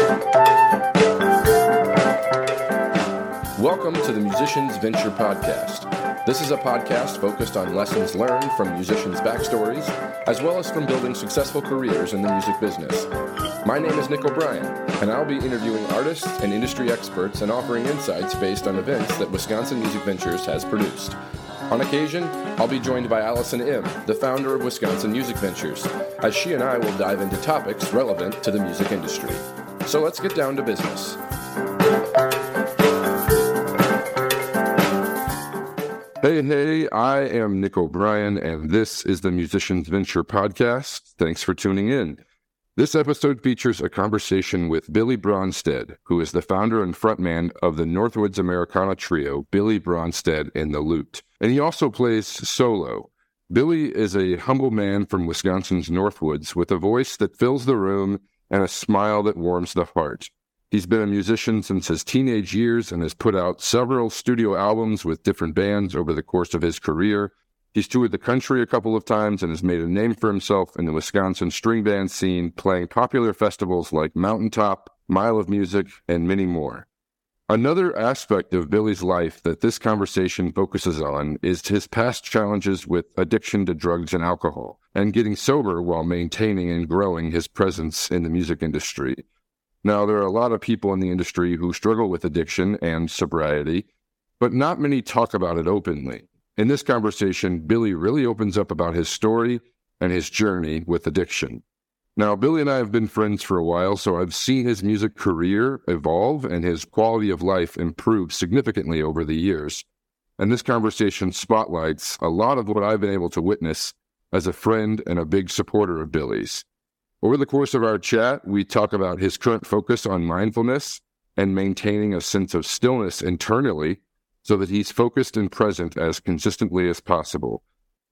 Welcome to the Musicians Venture Podcast. This is a podcast focused on lessons learned from musicians' backstories, as well as from building successful careers in the music business. My name is Nick O'Brien, and I'll be interviewing artists and industry experts and offering insights based on events that Wisconsin Music Ventures has produced. On occasion, I'll be joined by Allison Im, the founder of Wisconsin Music Ventures, as she and I will dive into topics relevant to the music industry. So let's get down to business. Hey, I am Nick O'Brien, and this is the Musicians Venture Podcast. Thanks for tuning in. This episode features a conversation with Billy Bronsted, who is the founder and frontman of the Northwoods Americana trio, Billy Bronsted and the Lute. And he also plays solo. Billy is a humble man from Wisconsin's Northwoods with a voice that fills the room and a smile that warms the heart. He's been a musician since his teenage years and has put out several studio albums with different bands over the course of his career. He's toured the country a couple of times and has made a name for himself in the Wisconsin string band scene, playing popular festivals like Mountaintop, Mile of Music, and many more. Another aspect of Billy's life that this conversation focuses on is his past challenges with addiction to drugs and alcohol, and getting sober while maintaining and growing his presence in the music industry. Now, there are a lot of people in the industry who struggle with addiction and sobriety, but not many talk about it openly. In this conversation, Billy really opens up about his story and his journey with addiction. Now, Billy and I have been friends for a while, so I've seen his music career evolve and his quality of life improve significantly over the years. And this conversation spotlights a lot of what I've been able to witness as a friend and a big supporter of Billy's. Over the course of our chat, we talk about his current focus on mindfulness and maintaining a sense of stillness internally so that he's focused and present as consistently as possible.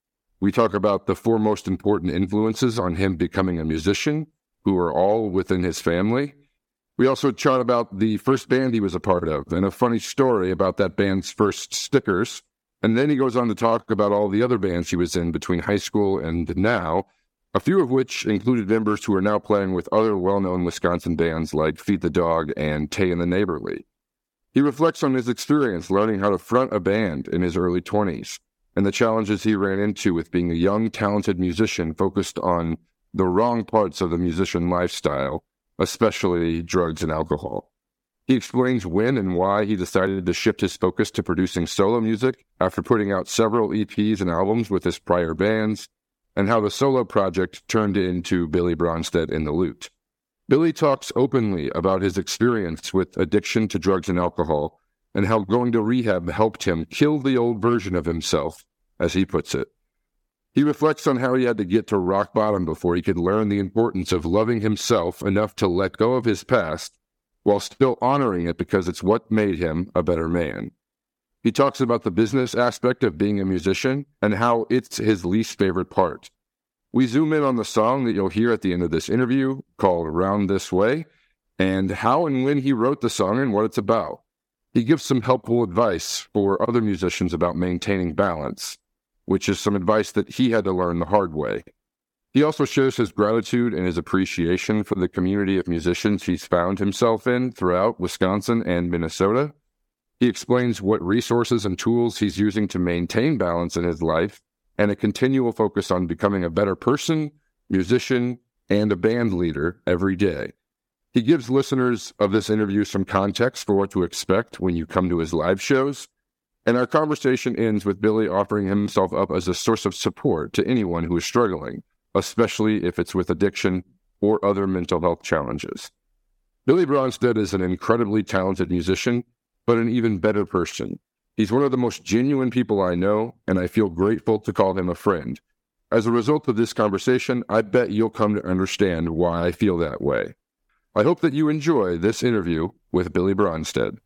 We talk about the four most important influences on him becoming a musician, who are all within his family. We also chat about the first band he was a part of and a funny story about that band's first stickers. And then he goes on to talk about all the other bands he was in between high school and now, a few of which included members who are now playing with other well-known Wisconsin bands like Feed the Dog and Tay and the Neighborly. He reflects on his experience learning how to front a band in his early 20s and the challenges he ran into with being a young, talented musician focused on the wrong parts of the musician lifestyle, especially drugs and alcohol. He explains when and why he decided to shift his focus to producing solo music after putting out several EPs and albums with his prior bands, and how the solo project turned into Billy Bronsted and the Lute. Billy talks openly about his experience with addiction to drugs and alcohol, and how going to rehab helped him kill the old version of himself, as he puts it. He reflects on how he had to get to rock bottom before he could learn the importance of loving himself enough to let go of his past, while still honoring it because it's what made him a better man. He talks about the business aspect of being a musician and how it's his least favorite part. We zoom in on the song that you'll hear at the end of this interview called Round This Way, and how and when he wrote the song and what it's about. He gives some helpful advice for other musicians about maintaining balance, which is some advice that he had to learn the hard way. He also shares his gratitude and his appreciation for the community of musicians he's found himself in throughout Wisconsin and Minnesota. He explains what resources and tools he's using to maintain balance in his life and a continual focus on becoming a better person, musician, and a band leader every day. He gives listeners of this interview some context for what to expect when you come to his live shows, and our conversation ends with Billy offering himself up as a source of support to anyone who is struggling, especially if it's with addiction or other mental health challenges. Billy Bronsted is an incredibly talented musician, but an even better person. He's one of the most genuine people I know, and I feel grateful to call him a friend. As a result of this conversation, I bet you'll come to understand why I feel that way. I hope that you enjoy this interview with Billy Bronsted.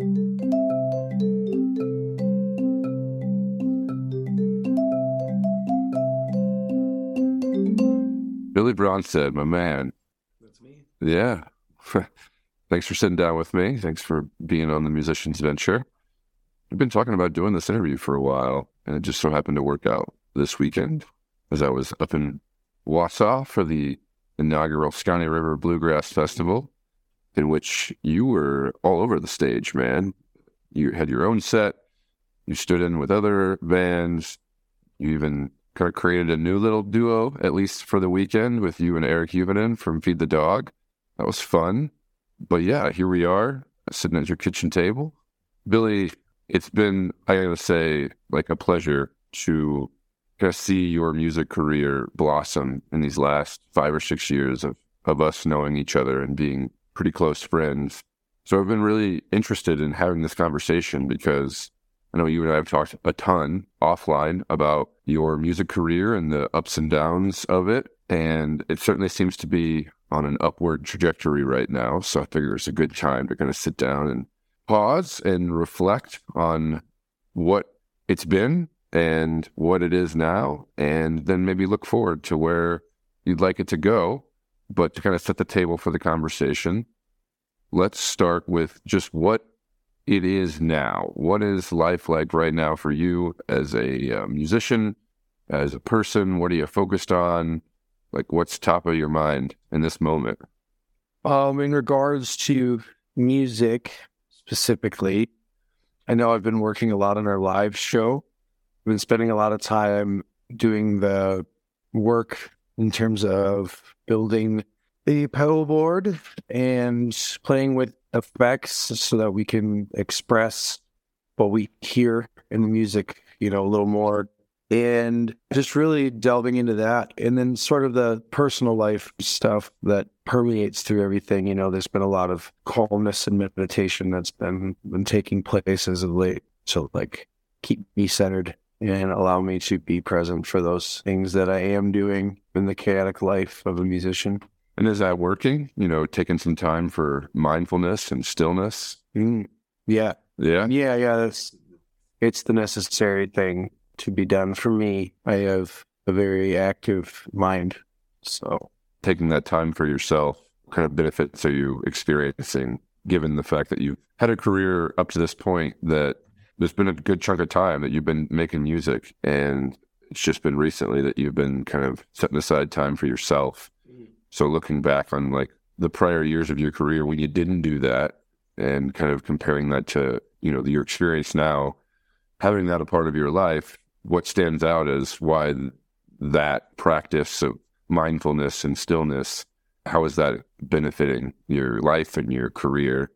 Billy Bronsted, my man. That's me. Yeah. Thanks for sitting down with me. Thanks for being on the Musicians Venture. We've been talking about doing this interview for a while, and it just so happened to work out this weekend as I was up in Wausau for the inaugural Sconnie River Bluegrass Festival. in which you were all over the stage, man. You had your own set. You stood in with other bands. You even kind of created a new little duo, at least for the weekend, with you and Eric Huvanen from Feed the Dog. That was fun. But yeah, here we are, sitting at your kitchen table. Billy, it's been, I gotta say, like a pleasure to kind of see your music career blossom in these last 5 or 6 years of us knowing each other and being pretty close friends. So I've been really interested in having this conversation because I know you and I have talked a ton offline about your music career and the ups and downs of it. And it certainly seems to be on an upward trajectory right now. So I figure it's a good time to kind of sit down and pause and reflect on what it's been and what it is now, and then maybe look forward to where you'd like it to go. But to kind of set the table for the conversation, let's start with just what it is now. What is life like right now for you as a musician, as a person? What are you focused on? Like, what's top of your mind in this moment? In regards to music specifically, I know I've been working a lot on our live show. I've been spending a lot of time doing the work in terms of building the pedal board and playing with effects so that we can express what we hear in the music, a little more, and just really delving into that. And then sort of the personal life stuff that permeates through everything. There's been a lot of calmness and meditation that's been taking place as of late. So like keep me centered and allow me to be present for those things that I am doing in the chaotic life of a musician. And is that working? Taking some time for mindfulness and stillness? Yeah. Yeah? It's the necessary thing to be done for me. I have a very active mind. So taking that time for yourself, what kind of benefits are you experiencing, given the fact that you've had a career up to this point that there's been a good chunk of time that you've been making music, and it's just been recently that you've been kind of setting aside time for yourself. So looking back on like the prior years of your career when you didn't do that and kind of comparing that to, your experience now, having that a part of your life, what stands out as why that practice of mindfulness and stillness, how is that benefiting your life and your career?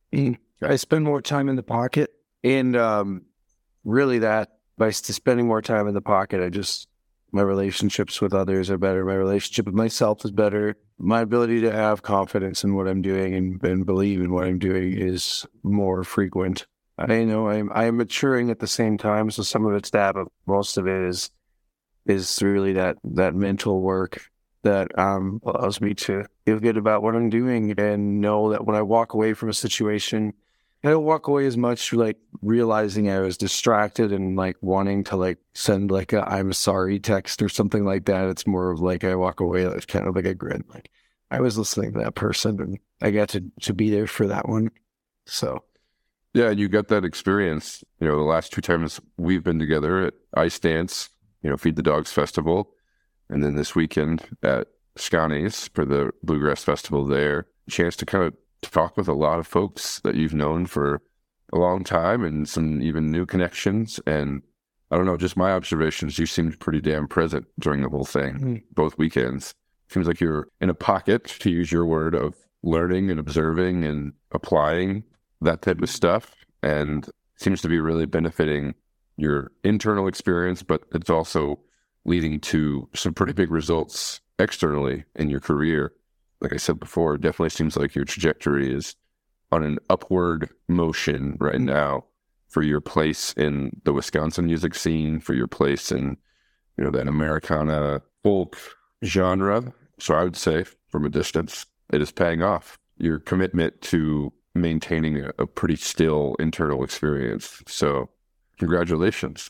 I spend more time in the pocket, and really that by spending more time in the pocket, my relationships with others are better. My relationship with myself is better. My ability to have confidence in what I'm doing and believe in what I'm doing is more frequent. I know I am maturing at the same time, so some of it's that, but most of it is really that mental work that allows me to feel good about what I'm doing and know that when I walk away from a situation, I don't walk away as much like realizing I was distracted and like wanting to like send like a I'm sorry text or something like that. It's more of like I walk away like kind of like a grin, like I was listening to that person and I got to be there for that one. So yeah, you got that experience. The last 2 times we've been together at Ice Dance, Feed the Dogs Festival, and then this weekend at Scotty's for the Bluegrass Festival there. Chance to kind of talk with a lot of folks that you've known for a long time and some even new connections. And I don't know, just my observations, you seemed pretty damn present during the whole thing, both weekends. Seems like you're in a pocket, to use your word, of learning and observing and applying that type of stuff. And seems to be really benefiting your internal experience, but it's also leading to some pretty big results externally in your career. Like I said before, it definitely seems like your trajectory is on an upward motion right now for your place in the Wisconsin music scene, for your place in, that Americana folk genre. So I would say from a distance, it is paying off. Your commitment to maintaining a pretty still internal experience. So congratulations.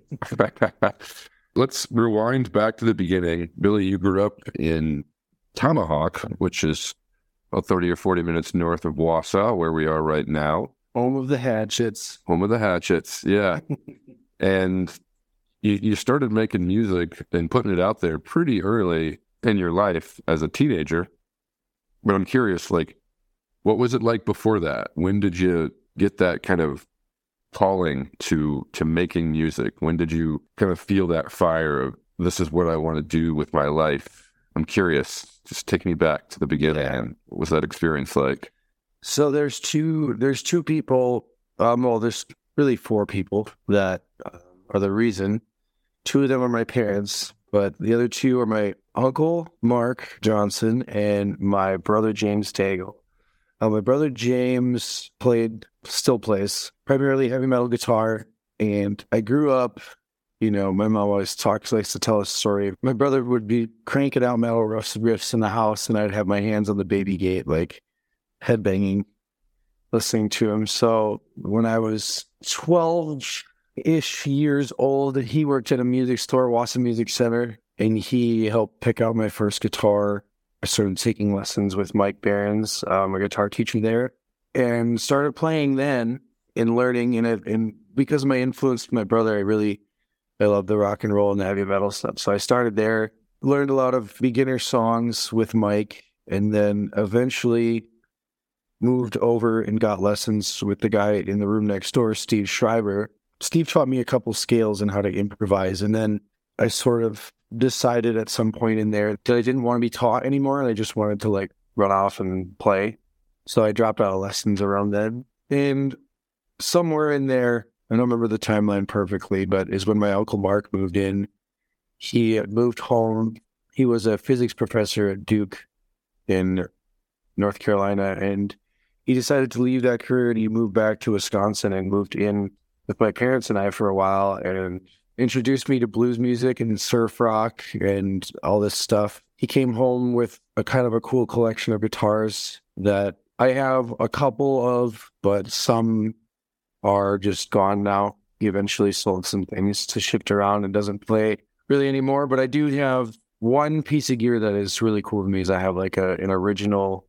Let's rewind back to the beginning. Billy, you grew up in Tomahawk, which is about 30 or 40 minutes north of Wausau, where we are right now. Home of the Hatchets. Home of the Hatchets, yeah. And you started making music and putting it out there pretty early in your life as a teenager. But I'm curious, like, What was it like before that? When did you get that kind of calling to making music? When did you kind of feel that fire of, this is what I want to do with my life? I'm curious. Just take me back to the beginning. Yeah. What was that experience like? So there's two people. Well, there's really four people that are the reason. Two of them are my parents, but the other two are my uncle, Mark Johnson, and my brother, James Tagle. My brother, James, still plays, primarily heavy metal guitar. And I grew up, my mom always likes to tell a story. My brother would be cranking out metal riffs in the house, and I'd have my hands on the baby gate, like headbanging, listening to him. So when I was 12-ish years old, he worked at a music store, Watson Music Center, and he helped pick out my first guitar. I started taking lessons with Mike Behrens, a guitar teacher there, and started playing then and learning. And because of my influence with my brother, I love the rock and roll and the heavy metal stuff. So I started there, learned a lot of beginner songs with Mike, and then eventually moved over and got lessons with the guy in the room next door, Steve Schreiber. Steve taught me a couple scales and how to improvise. And then I sort of decided at some point in there that I didn't want to be taught anymore, and I just wanted to run off and play. So I dropped out of lessons around then. And somewhere in there, I don't remember the timeline perfectly, but is when my Uncle Mark moved in. He moved home. He was a physics professor at Duke in North Carolina, and he decided to leave that career, and he moved back to Wisconsin and moved in with my parents and I for a while, and introduced me to blues music and surf rock and all this stuff. He came home with a kind of a cool collection of guitars that I have a couple of, but some are just gone now. He eventually sold some things to shift around and doesn't play really anymore. But I do have one piece of gear that is really cool to me. Is I have an original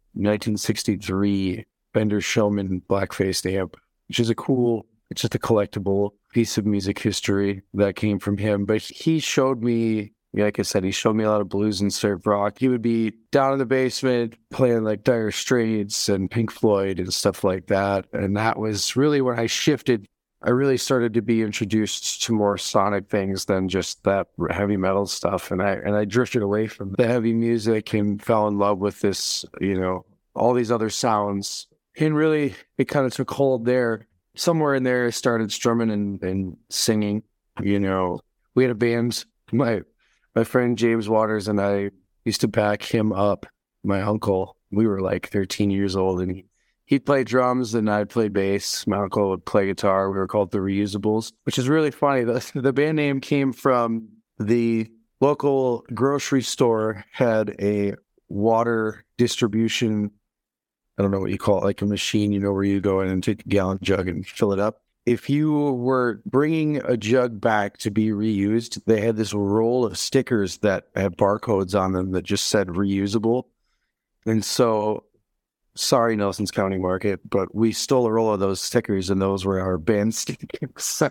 1963 Fender Showman black-faced amp, which is it's just a collectible piece of music history that came from him. But he showed me, like I said, he showed me a lot of blues and surf rock. He would be down in the basement playing Dire Straits and Pink Floyd and stuff like that. And that was really when I shifted. I really started to be introduced to more sonic things than just that heavy metal stuff. And I drifted away from the heavy music and fell in love with this, all these other sounds. And really, it kind of took hold there. Somewhere in there, I started strumming and singing. We had a band. My friend James Waters and I used to back him up, my uncle. We were 13 years old, and he'd play drums and I'd play bass. My uncle would play guitar. We were called the Reusables, which is really funny. The band name came from the local grocery store had a water distribution, I don't know what you call it, a machine, where you go in and take a gallon jug and fill it up. If you were bringing a jug back to be reused, they had this roll of stickers that had barcodes on them that just said reusable. And so, sorry, Nelson's County Market, but we stole a roll of those stickers, and those were our band stickers.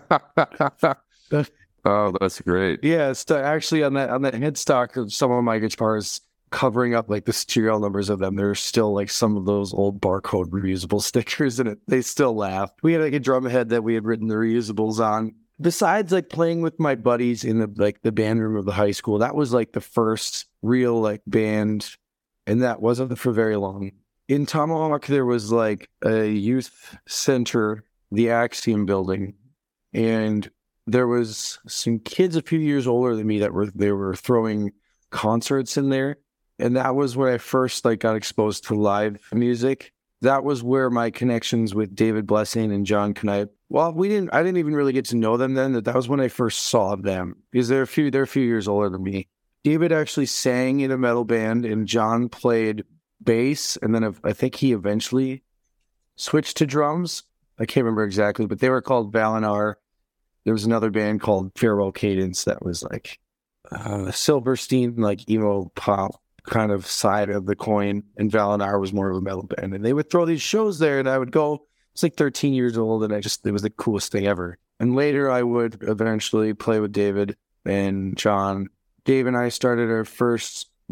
Oh, that's great. Yeah, actually on that headstock of some of my guitars, covering up the serial numbers of them, there's still some of those old barcode reusable stickers in it. They still laugh. We had a drum head that we had written the reusables on. Besides playing with my buddies in the band room of the high school, that was the first real band, and that wasn't for very long. In Tomahawk, there was a youth center, the Axiom building, and there was some kids a few years older than me that were throwing concerts in there. And that was when I first got exposed to live music. That was where my connections with David Blessing and John Knipe. Well, I didn't even really get to know them then. That was when I first saw them, because they're a few years older than me. David actually sang in a metal band, and John played bass, and then I think he eventually switched to drums. I can't remember exactly, but they were called Valinar. There was another band called Farewell Cadence that was Silverstein, emo pop kind of side of the coin, and Valinar was more of a metal band. And they would throw these shows there, and I would go. It's 13 years old, and it was the coolest thing ever. And later I would eventually play with David and John. Dave and I started our first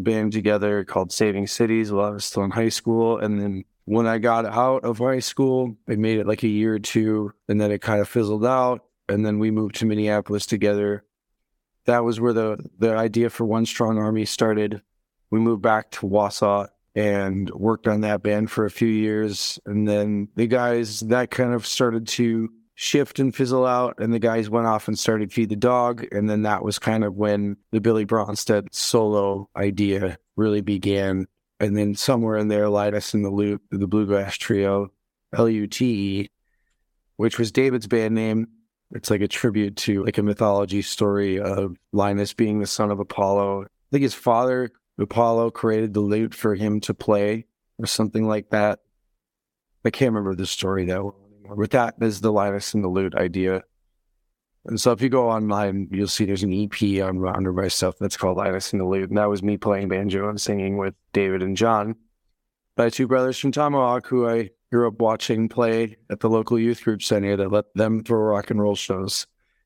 band together called Saving Cities while I was still in high school. And then when I got out of high school, I made it like a year or two, and then it kind of fizzled out. And then we moved to Minneapolis together. That was where the idea for One Strong Army started. We moved back to Wausau and worked on that band for a few years. And then the guys, that kind of started to shift and fizzle out. And the guys went off and started Feed the Dog. And then that was kind of when the Billy Bronstead solo idea really began. And then somewhere in there, Linus in the Loot, the Bluegrass Trio, LUTE, which was David's band name. It's like a tribute to like a mythology story of Linus being the son of Apollo. I think his father, Apollo, created the lute for him to play or something like that. I can't remember the story that well anymore, but that is the Linus and the Lute idea. And so if you go online, you'll see there's an EP on under my stuff that's called Linus and the Lute. And that was me playing banjo and singing with David and John, my two brothers from Tomahawk, who I grew up watching play at the local youth group center that let them throw rock and roll shows.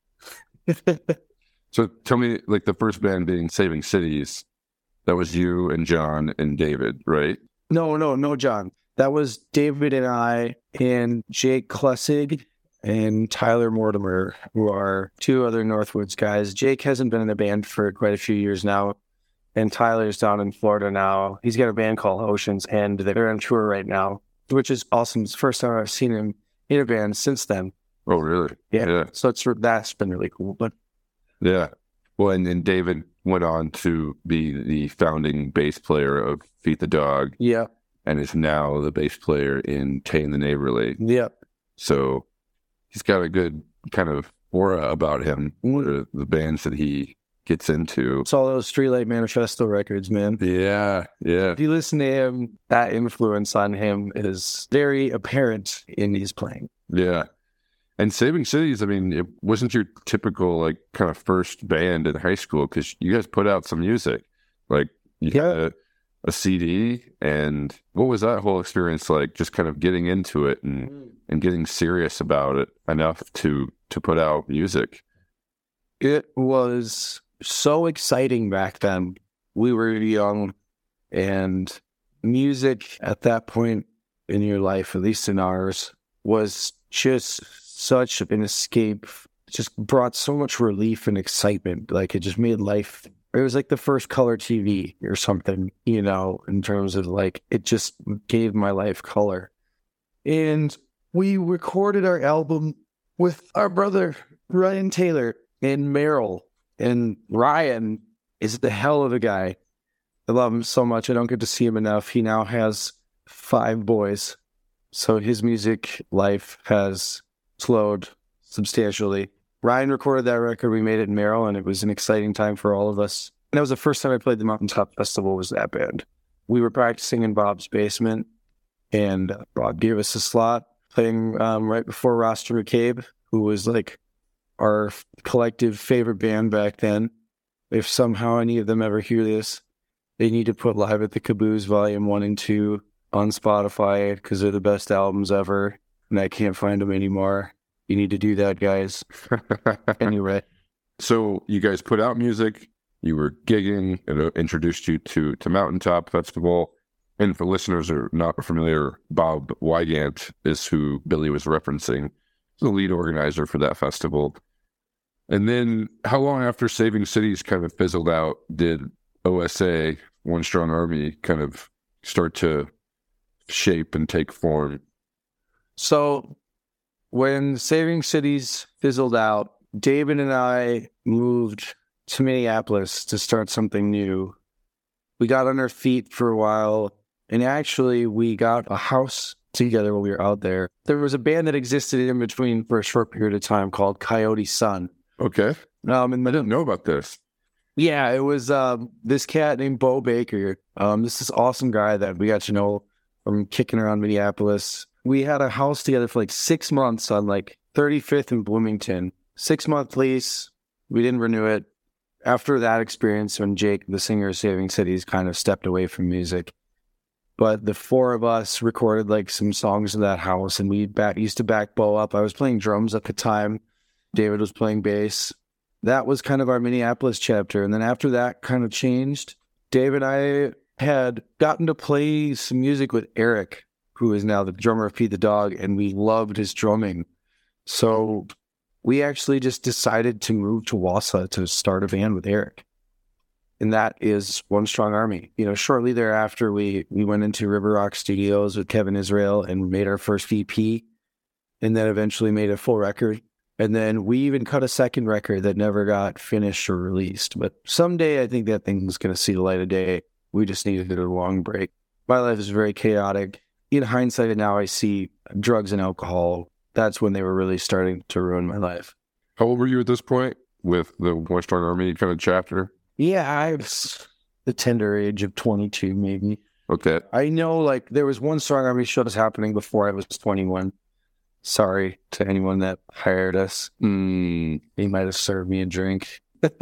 So tell me, like the first band being Saving Cities, that was you and John and David, right? No, John. That was David and I and Jake Klessig and Tyler Mortimer, who are two other Northwoods guys. Jake hasn't been in a band for quite a few years now, and Tyler's down in Florida now. He's got a band called Oceans, and they're on tour right now, which is awesome. It's the first time I've seen him in a band since then. Oh, really? Yeah. So that's been really cool. But yeah. Well, and David went on to be the founding bass player of Feed the Dog. Yeah. And is now the bass player in Tane the Neighborly. Yeah. So he's got a good kind of aura about him, the bands that he gets into. It's all those Streetlight Manifesto records, man. Yeah. If you listen to him, that influence on him is very apparent in his playing. Yeah. And Saving Cities, I mean, it wasn't your typical, like, kind of first band in high school, because you guys put out some music. Like, you had a CD, and what was that whole experience like, just kind of getting into it and getting serious about it enough to put out music? It was so exciting back then. We were young, and music at that point in your life, at least in ours, was just such an escape. Just brought so much relief and excitement. Like, it just made life, it was like the first color TV or something, you know, in terms of like, it just gave my life color. And we recorded our album with our brother, Ryan Taylor, and Merrill. And Ryan is the hell of a guy. I love him so much. I don't get to see him enough. He now has 5 boys. So his music life has slowed substantially. Ryan recorded that record. We made it in Merrill, and it was an exciting time for all of us. And that was the first time I played the Mountaintop Festival, was that band. We were practicing in Bob's basement, and Bob gave us a slot playing right before Roster McCabe, who was like our collective favorite band back then. If somehow any of them ever hear this, they need to put Live at the Caboose Volume 1 and 2 on Spotify, because they're the best albums ever, and I can't find them anymore. You need to do that, guys. Anyway. So you guys put out music, you were gigging, it introduced you to Mountaintop Festival. And for listeners who are not familiar, Bob Wygant is who Billy was referencing, the lead organizer for that festival. And then how long after Saving Cities kind of fizzled out did OSA, One Strong Army, kind of start to shape and take form? So when Saving Cities fizzled out, David and I moved to Minneapolis to start something new. We got on our feet for a while, and actually we got a house together when we were out there. There was a band that existed in between for a short period of time called Coyote Sun. Okay. And I didn't know about this. Yeah, it was this cat named Bo Baker. This is awesome guy that we got to know from kicking around Minneapolis. We had a house together for like 6 months on like 35th and Bloomington. 6-month lease. We didn't renew it. After that experience, when Jake, the singer of Saving Cities, kind of stepped away from music. But the 4 of us recorded like some songs in that house, and we used to back Bo up. I was playing drums at the time. David was playing bass. That was kind of our Minneapolis chapter. And then after that kind of changed, Dave and I had gotten to play some music with Eric, who is now the drummer of Feed the Dog, and we loved his drumming. So we actually just decided to move to Wausau to start a band with Eric. And that is One Strong Army. Shortly thereafter, we went into River Rock Studios with Kevin Israel and made our first EP, and then eventually made a full record. And then we even cut a second record that never got finished or released. But someday I think that thing's going to see the light of day. We just needed a long break. My life is very chaotic. In hindsight, now I see drugs and alcohol. That's when they were really starting to ruin my life. How old were you at this point with the One Strong Army kind of chapter? Yeah, I was the tender age of 22, maybe. Okay. I know, there was One Strong Army show that's happening before I was 21. Sorry to anyone that hired us. They might have served me a drink.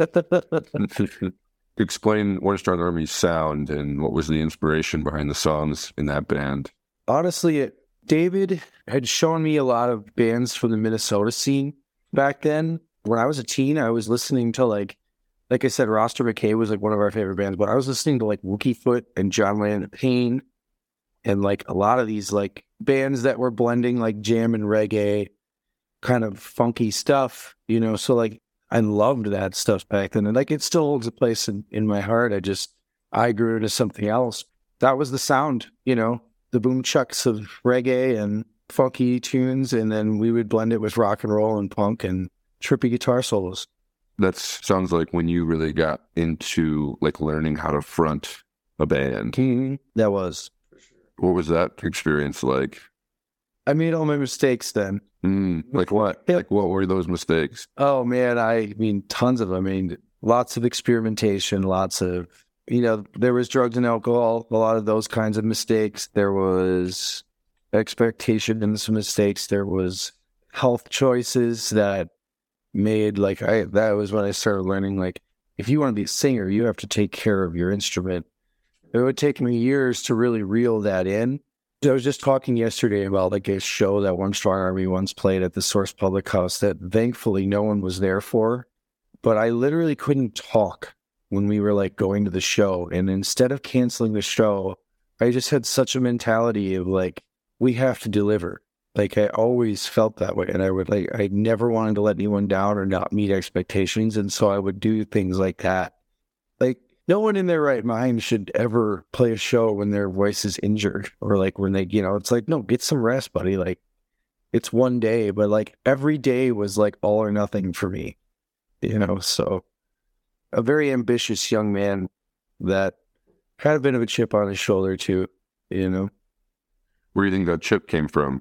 Explain One Strong Army's sound and what was the inspiration behind the songs in that band. Honestly, David had shown me a lot of bands from the Minnesota scene back then. When I was a teen, I was listening to like I said, Roster McKay was one of our favorite bands, but I was listening to Wookie Foot and John Lennon Payne and a lot of these bands that were blending jam and reggae, kind of funky stuff, so I loved that stuff back then. And it still holds a place in my heart. I grew into something else. That was the sound, the boom chucks of reggae and funky tunes. And then we would blend it with rock and roll and punk and trippy guitar solos. That sounds like when you really got into learning how to front a band. Mm-hmm. That was. What was that experience like? I made all my mistakes then. Like what? What were those mistakes? Oh, man, tons of them. Lots of experimentation, lots of, there was drugs and alcohol, a lot of those kinds of mistakes. There was expectation and some mistakes. There was health choices that made, that was when I started learning, if you want to be a singer, you have to take care of your instrument. It would take me years to really reel that in. I was just talking yesterday about a show that One Strong Army once played at the Source Public House that thankfully no one was there for. But I literally couldn't talk when we were going to the show. And instead of canceling the show, I just had such a mentality of we have to deliver. I always felt that way. And I never wanted to let anyone down or not meet expectations. And so I would do things like that. No one in their right mind should ever play a show when their voice is injured or when they, it's no, get some rest, buddy. It's one day, but every day was all or nothing for me, so a very ambitious young man that had a bit of a chip on his shoulder too, Where do you think that chip came from?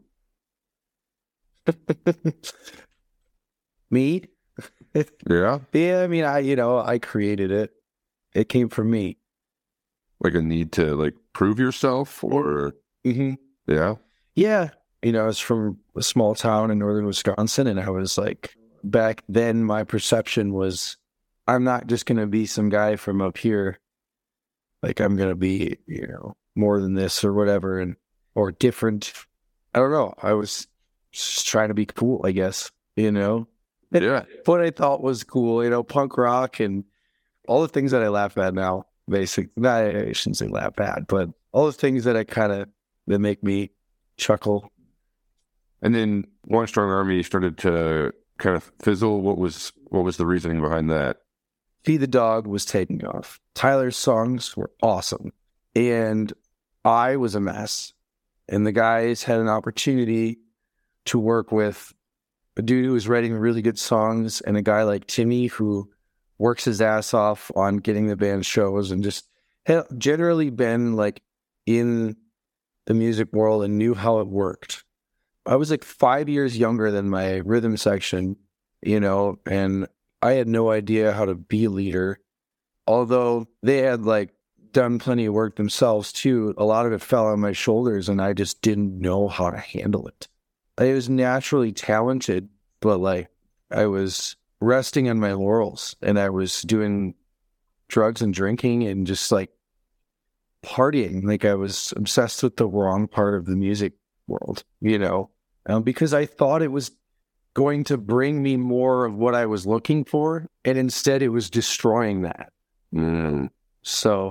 Me? Yeah. Yeah. I created it. It came from me. A need to prove yourself or? Mm-hmm. Yeah. Yeah. I was from a small town in northern Wisconsin, and I was back then my perception was I'm not just going to be some guy from up here. I'm going to be, more than this or whatever, or different. I don't know. I was just trying to be cool, I guess, Yeah. What I thought was cool, punk rock and all the things that I laugh at now, basically. I shouldn't say laugh at, but all the things that that make me chuckle. And then One Strong Army started to kind of fizzle. What was the reasoning behind that? Feed the Dog was taking off. Tyler's songs were awesome. And I was a mess. And the guys had an opportunity to work with a dude who was writing really good songs and a guy like Timmy who works his ass off on getting the band shows and just had generally been in the music world and knew how it worked. I was 5 years younger than my rhythm section, and I had no idea how to be a leader. Although they had done plenty of work themselves too, a lot of it fell on my shoulders and I just didn't know how to handle it. I was naturally talented, but I was resting on my laurels and I was doing drugs and drinking and just partying. I was obsessed with the wrong part of the music world, because I thought it was going to bring me more of what I was looking for. And instead it was destroying that. Mm. So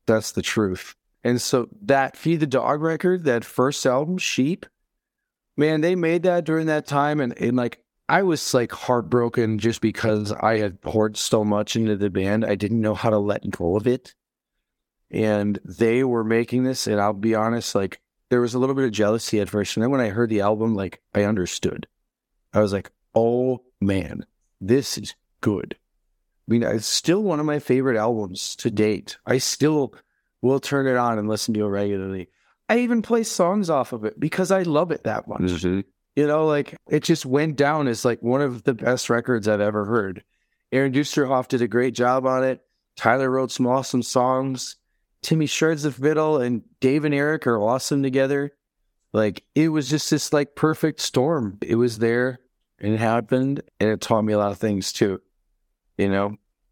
That's the truth. And so that Feed the Dog record, that first album, Sheep, man, they made that during that time. And like, I was like heartbroken just because I had poured so much into the band. I didn't know how to let go of it. And they were making this. And I'll be honest, like, there was a little bit of jealousy at first. And then when I heard the album, like, I understood. I was like, oh man, this is good. I mean, it's still one of my favorite albums to date. I still will turn it on and listen to it regularly. I even play songs off of it because I love it that much. Mm-hmm. You know, like, it just went down as like one of the best records I've ever heard. Aaron Dusterhoff did a great job on it. Tyler wrote some awesome songs. Timmy shards the fiddle and Dave and Eric are awesome together. Like, it was just this like perfect storm. It was there and it happened, and it taught me a lot of things too. You know?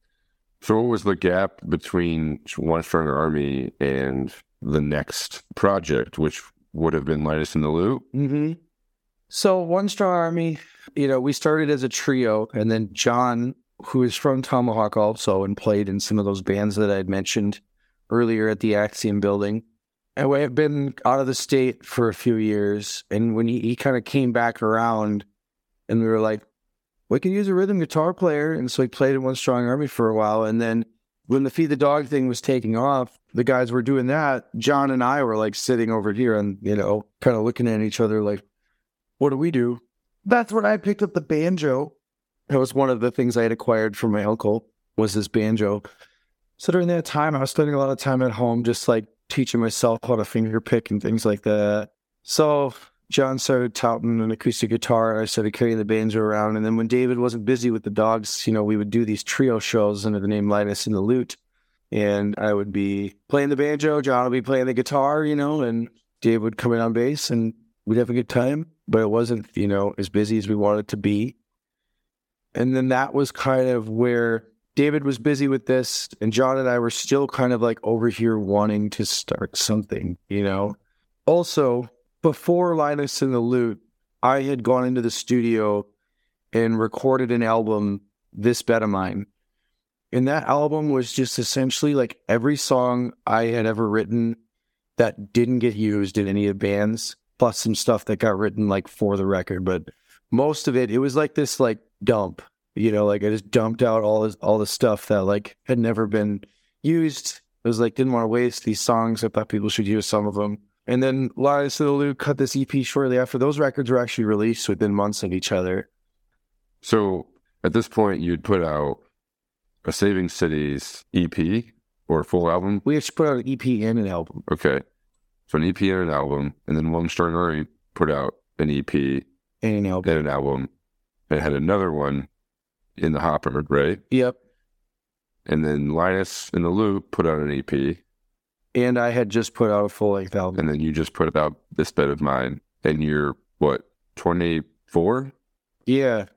So what was the gap between One Stronger Army and the next project, which would have been Linus in the Loop? Mm-hmm. So One Strong Army, you know, we started as a trio, and then John, who is from Tomahawk also and played in some of those bands that I had mentioned earlier at the Axiom building. And we had been out of the state for a few years, and when he kind of came back around, and we were like, we could use a rhythm guitar player. And so he played in One Strong Army for a while. And then when the Feed the Dog thing was taking off, the guys were doing that. John and I were like sitting over here and, you know, kind of looking at each other like, what do we do? That's when I picked up the banjo. That was one of the things I had acquired from my uncle, was this banjo. So during that time, I was spending a lot of time at home, just like teaching myself how to finger pick and things like that. So John started touting an acoustic guitar. I started carrying the banjo around. And then when David wasn't busy with the dogs, you know, we would do these trio shows under the name Linus and the Lute. And I would be playing the banjo, John would be playing the guitar, you know, and Dave would come in on bass, and we'd have a good time. But it wasn't, you know, as busy as we wanted it to be. And then that was kind of where David was busy with this, and John and I were still kind of like over here wanting to start something, you know. Also, before Linus and the Lute, I had gone into the studio and recorded an album, This Bed of Mine. And that album was just essentially like every song I had ever written that didn't get used in any of the bands, plus some stuff that got written like for the record. But most of it was like this like dump, you know, like I just dumped out all the stuff that like had never been used. I was like, didn't want to waste these songs. I thought people should use some of them. And then Linus and the Lute cut this EP shortly after. Those records were actually released within months of each other. So at this point, you'd put out a Saving Cities EP or a full album? We actually put out an EP and an album. Okay. So an EP and an album, and then One Strong Army put out an EP And an album. and an album, and had another one in the hopper, right? Yep. And then Linus in the Loop put out an EP. And I had just put out a full-length album. And then you just put out This Bed of Mine. And you're, what, 24? Yeah.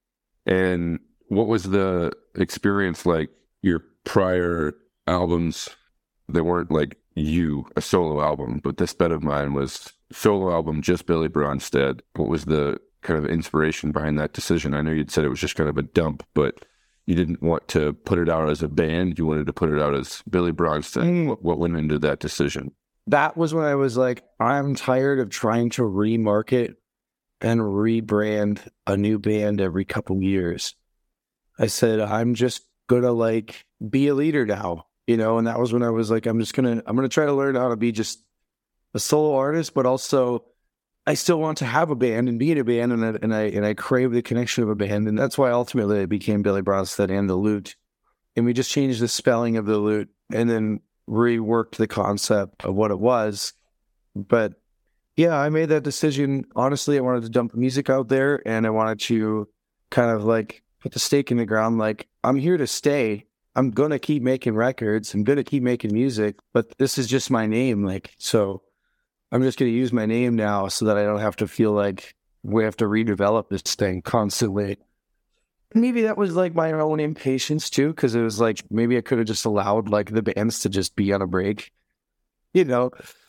And what was the experience like? Your prior albums, they weren't like a solo album, but This Bed of Mine was solo album, just Billy Bronstead. What was the kind of inspiration behind that decision? I know you'd said it was just kind of a dump, but you didn't want to put it out as a band. You wanted to put it out as Billy Bronstead. What went into that decision? That was when I was like, I'm tired of trying to remarket and rebrand a new band every couple years. I said, I'm just going to like be a leader now, you know? And that was when I was like, I'm going to try to learn how to be just a solo artist, but also I still want to have a band and be in a band, and I crave the connection of a band, and that's why ultimately I became Billy Bronstead and the Lute, and we just changed the spelling of the Lute, and then reworked the concept of what it was. But yeah, I made that decision. Honestly, I wanted to dump music out there, and I wanted to kind of like put the stake in the ground. Like, I'm here to stay. I'm gonna keep making records. I'm gonna keep making music, but this is just my name. Like, so I'm just going to use my name now so that I don't have to feel like we have to redevelop this thing constantly. Maybe that was like my own impatience too, because it was like, maybe I could have just allowed like the bands to just be on a break. You know,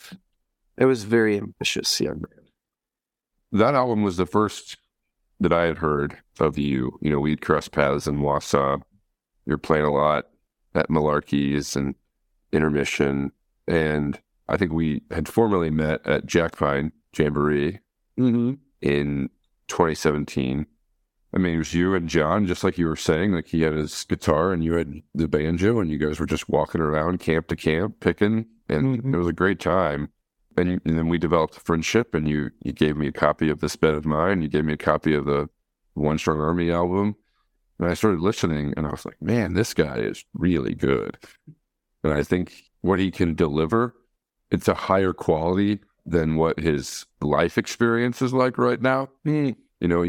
it was very ambitious, young man. That album was the first that I had heard of you. You know, we'd crossed paths in Wausau. You're playing a lot at Malarkey's, and intermission, and I think we had formerly met at Jack Pine Jamboree Mm-hmm. in 2017. I mean, it was you and John, just like you were saying, like he had his guitar and you had the banjo, and you guys were just walking around camp to camp picking, and Mm-hmm. it was a great time. And then we developed a friendship, and you gave me a copy of This Bed of Mine, you gave me a copy of the One Strong Army album, and I started listening, and I was like, man, this guy is really good. And I think what he can deliver, it's a higher quality than what his life experience is like right now. Mm. You know,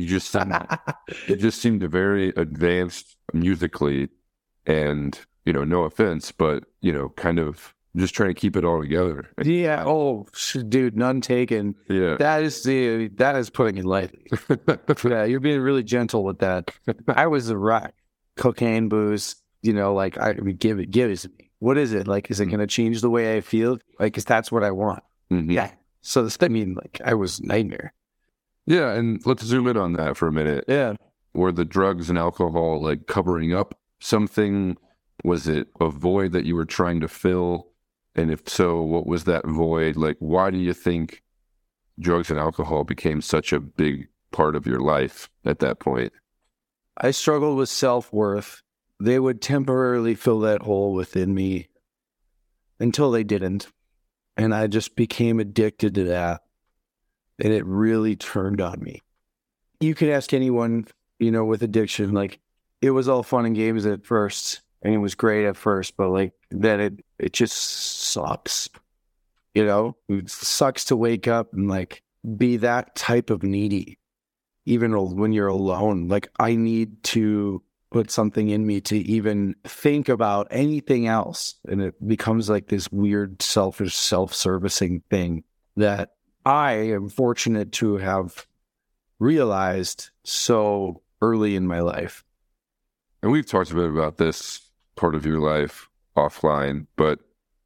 it just seemed very advanced musically, and, you know, no offense, but, you know, kind of just trying to keep it all together. Yeah. Oh, dude, none taken. Yeah. That is putting it lightly. Yeah, you're being really gentle with that. I was a rock, cocaine, booze. You know, like I would give it to me. What is it like? Is it going to change the way I feel? Like, 'cause that's what I want. Mhm. Yeah. So I mean, like, I was a nightmare. Yeah, and let's zoom in on that for a minute. Yeah. Were the drugs and alcohol like covering up something? Was it a void that you were trying to fill? And if so, what was that void? Like, why do you think drugs and alcohol became such a big part of your life at that point? I struggled with self-worth. They would temporarily fill that hole within me until they didn't. And I just became addicted to that. And it really turned on me. You can ask anyone, you know, with addiction, like, it was all fun and games at first, and it was great at first, but like then it just sucks. You know, it sucks to wake up and like be that type of needy, even when you're alone. Like, I need to put something in me to even think about anything else. And it becomes like this weird selfish, self-servicing thing that I am fortunate to have realized so early in my life. And we've talked a bit about this part of your life offline, but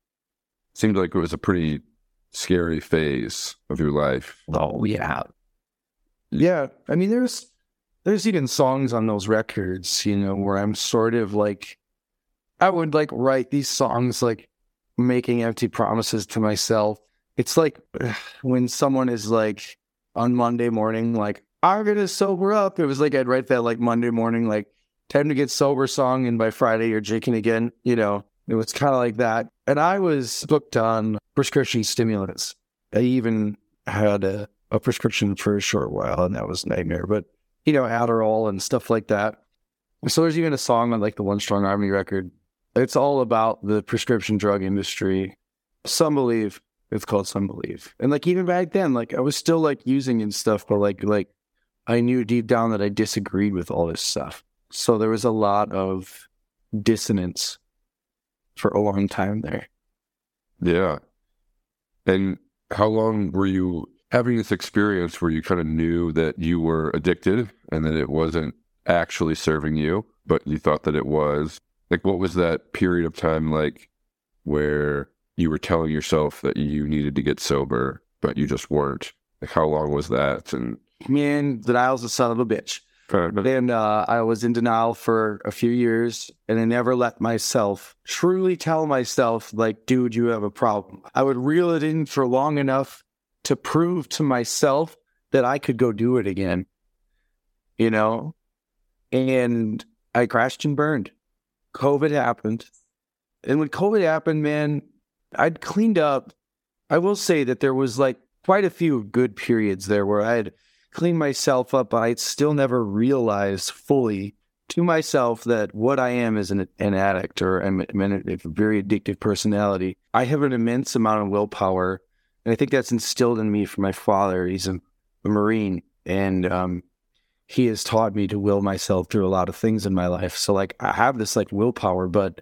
it seemed like it was a pretty scary phase of your life. Oh, yeah. Yeah. I mean, there's even songs on those records, you know, where I'm sort of like, I would like write these songs like making empty promises to myself. It's like when someone is like on Monday morning, like, I'm going to sober up. It was like I'd write that like Monday morning, like, time to get sober song, and by Friday you're drinking again, you know. It was kind of like that. And I was hooked on prescription stimulants. I even had a prescription for a short while, and that was a nightmare. But, you know, Adderall and stuff like that. So there's even a song on like the One Strong Army record. It's all about the prescription drug industry. Some Believe. It's called Some Believe. And like even back then, like I was still like using and stuff, but like I knew deep down that I disagreed with all this stuff. So there was a lot of dissonance for a long time there. Yeah. And how long were you having this experience where you kind of knew that you were addicted and that it wasn't actually serving you, but you thought that it was? Like, what was that period of time like where you were telling yourself that you needed to get sober, but you just weren't? Like, how long was that? And Man, denial's a son of a bitch. And I was in denial for a few years, and I never let myself truly tell myself, like, dude, you have a problem. I would reel it in for long enough to prove to myself that I could go do it again, you know? And I crashed and burned. COVID happened. And when COVID happened, man, I'd cleaned up. I will say that there was like quite a few good periods there where I had cleaned myself up, but I'd still never realized fully to myself that what I am is an addict, or I'm a very addictive personality. I have an immense amount of willpower, and I think that's instilled in me from my father. He's a Marine, and he has taught me to will myself through a lot of things in my life. So like I have this like willpower, but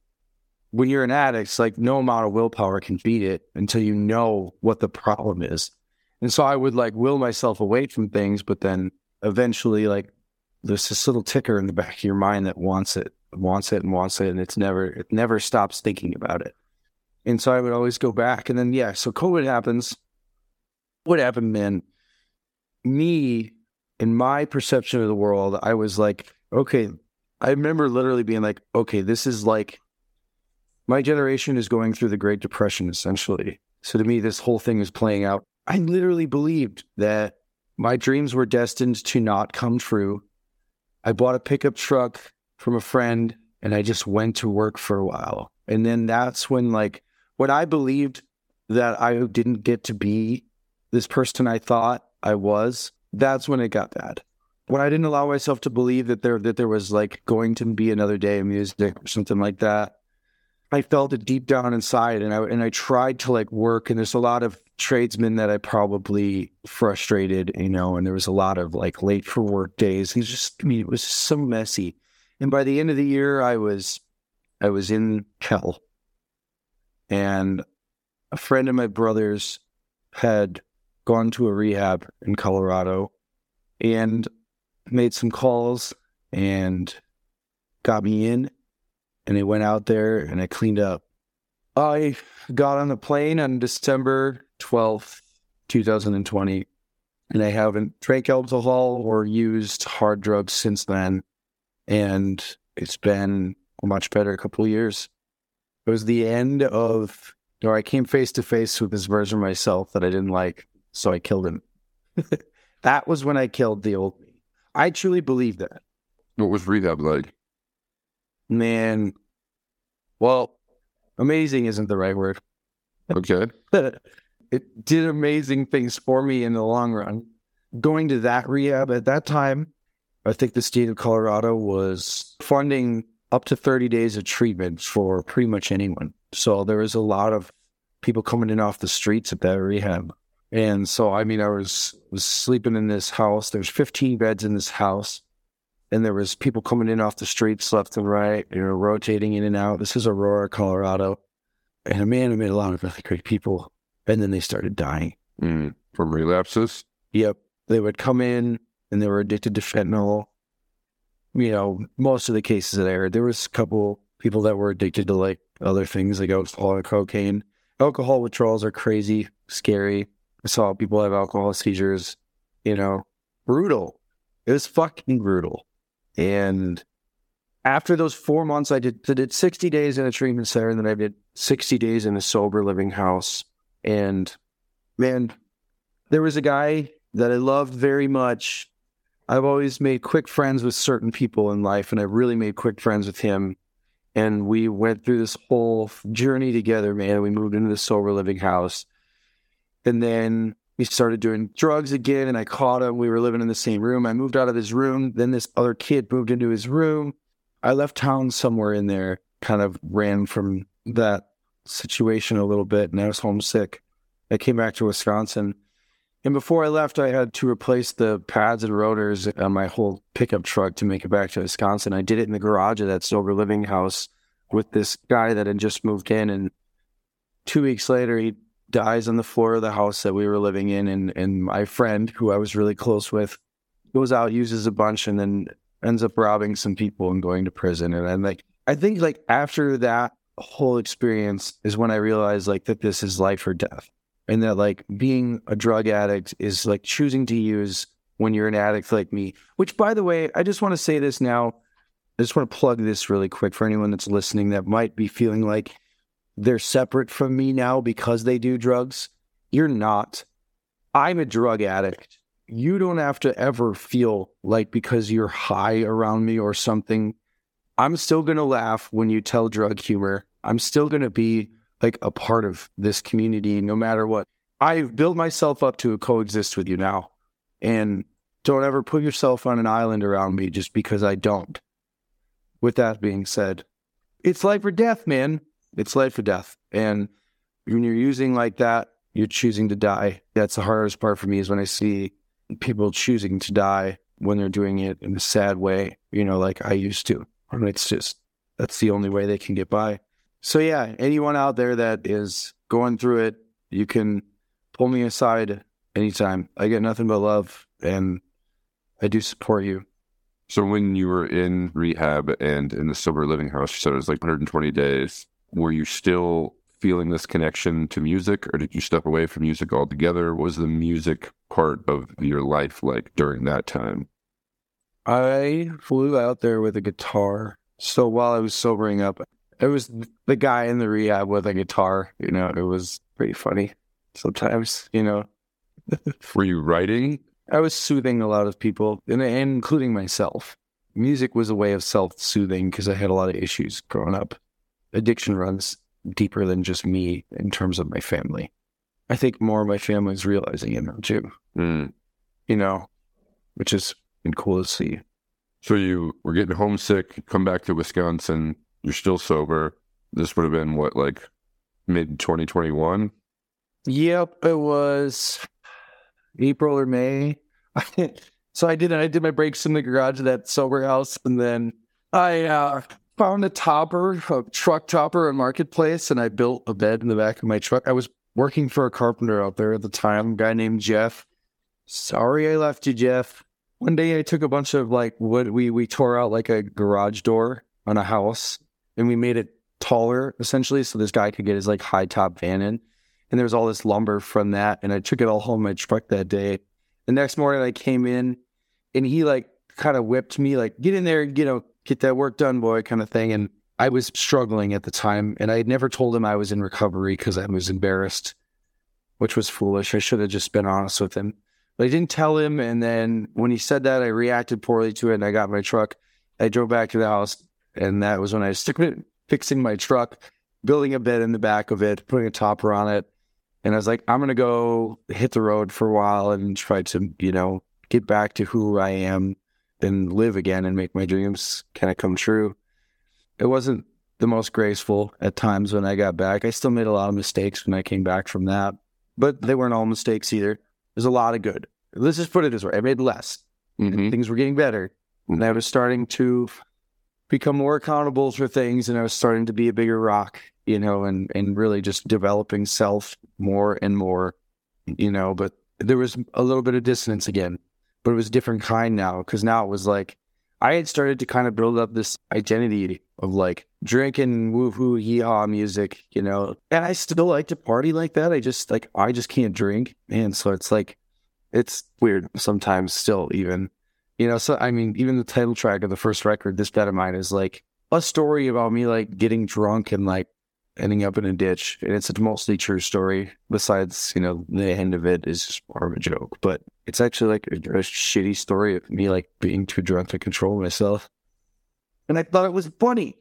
when you're an addict, it's like no amount of willpower can beat it until you know what the problem is. And so I would like will myself away from things, but then eventually like there's this little ticker in the back of your mind that wants it, and it never stops thinking about it. And so I would always go back. And then, yeah, so COVID happens. What happened, man? Me, in my perception of the world, I was like, okay, I remember literally being like, okay, this is like My generation is going through the Great Depression, essentially. So to me, this whole thing is playing out. I literally believed that my dreams were destined to not come true. I bought a pickup truck from a friend and I just went to work for a while. And then that's when when I believed that I didn't get to be this person I thought I was, that's when it got bad. When I didn't allow myself to believe that there was going to be another day of music or something like that, I felt it deep down inside, and I tried to work. And there's a lot of tradesmen that I probably frustrated, and there was a lot of late for work days. It was just so messy. And by the end of the year, I was in hell. And a friend of my brother's had gone to a rehab in Colorado and made some calls and got me in. And I went out there and I cleaned up. I got on a plane on December 12th, 2020, and I haven't drank alcohol or used hard drugs since then. And it's been a much better couple of years. It was the end of, I came face to face with this version of myself that I didn't like, so I killed him. That was when I killed the old me. I truly believe that. What was rehab like? Man, well, amazing isn't the right word. Okay. It did amazing things for me in the long run. Going to that rehab at that time, I think the state of Colorado was funding up to 30 days of treatment for pretty much anyone. So there was a lot of people coming in off the streets at that rehab. And so, I was sleeping in this house. There's 15 beds in this house. And there was people coming in off the streets left and right, rotating in and out. This is Aurora, Colorado. And I met a lot of really great people. And then they started dying. From relapses? Yep. They would come in and they were addicted to fentanyl. Most of the cases that I heard, there was a couple people that were addicted to other things like alcohol and cocaine. Alcohol withdrawals are crazy, scary. I saw people have alcohol seizures, brutal. It was fucking brutal. And after those 4 months, I did 60 days in a treatment center, and then I did 60 days in a sober living house. And man, there was a guy that I loved very much. I've always made quick friends with certain people in life, and I really made quick friends with him. And we went through this whole journey together, man. We moved into the sober living house. And then we started doing drugs again, and I caught him. We were living in the same room. I moved out of his room. Then this other kid moved into his room. I left town somewhere in there, kind of ran from that situation a little bit, and I was homesick. I came back to Wisconsin. And before I left, I had to replace the pads and rotors on my whole pickup truck to make it back to Wisconsin. I did it in the garage of that sober living house with this guy that had just moved in. And 2 weeks later, he dies on the floor of the house that we were living in. And my friend, who I was really close with, goes out, uses a bunch, and then ends up robbing some people and going to prison. And I'm I think after that whole experience is when I realized that this is life or death. And that being a drug addict is choosing to use when you're an addict like me. Which, by the way, I just want to say this now. I just want to plug this really quick for anyone that's listening that might be feeling like they're separate from me now because they do drugs. You're not. I'm a drug addict. You don't have to ever feel because you're high around me or something. I'm still going to laugh when you tell drug humor. I'm still going to be a part of this community no matter what. I've built myself up to coexist with you now. And don't ever put yourself on an island around me just because I don't. With that being said, it's life or death, man. It's life or death. And when you're using that, you're choosing to die. That's the hardest part for me is when I see people choosing to die when they're doing it in a sad way, like I used to. And it's just, that's the only way they can get by. So yeah, anyone out there that is going through it, you can pull me aside anytime. I get nothing but love, and I do support you. So when you were in rehab and in the sober living house, you said it was 120 days. Were you still feeling this connection to music, or did you step away from music altogether? What was the music part of your life like during that time? I flew out there with a guitar. So while I was sobering up, It was the guy in the rehab with a guitar. You know, it was pretty funny sometimes. You know, Were you writing? I was soothing a lot of people, and including myself. Music was a way of self-soothing because I had a lot of issues growing up. Addiction runs deeper than just me in terms of my family. I think more of my family is realizing it now too. Mm. You know, which is been cool to see. So you were getting homesick, come back to Wisconsin, you're still sober. This would have been what, like mid-2021? Yep, it was April or May. So I did my breaks in the garage of that sober house, and then I found a truck topper, at Marketplace, and I built a bed in the back of my truck. I was working for a carpenter out there at the time, a guy named Jeff. Sorry I left you, Jeff. One day I took a bunch of like wood. We tore out like a garage door on a house, and we made it taller, essentially, so this guy could get his like high top van in. And there was all this lumber from that, and I took it all home in my truck that day. The next morning I came in, and he like kind of whipped me, like, get in there, you know, get that work done, boy, kind of thing. And I was struggling at the time, and I had never told him I was in recovery because I was embarrassed, which was foolish. I should have just been honest with him. But I didn't tell him, and then when he said that, I reacted poorly to it, and I got my truck. I drove back to the house, and that was when I started fixing my truck, building a bed in the back of it, putting a topper on it. And I was like, I'm going to go hit the road for a while and try to, you know, get back to who I am and live again and make my dreams kind of come true. It wasn't the most graceful at times when I got back. I still made a lot of mistakes when I came back from that, but they weren't all mistakes either. There's a lot of good. Let's just put it this way. I made less. Mm-hmm. Things were getting better. And I was starting to become more accountable for things, and I was starting to be a bigger rock, you know, and really just developing self more and more, you know. But there was a little bit of dissonance again, but it was a different kind now, because now it was like I had started to kind of build up this identity of like drinking woo-hoo yee-haw music, you know, and I still like to party like that. I just can't drink, man. So it's like, it's weird sometimes still even. You know, so I mean, even the title track of the first record, This Bed of Mine, is like a story about me like getting drunk and like ending up in a ditch. And it's a mostly true story. Besides, you know, the end of it is just more of a joke. But it's actually like a shitty story of me like being too drunk to control myself. And I thought it was funny.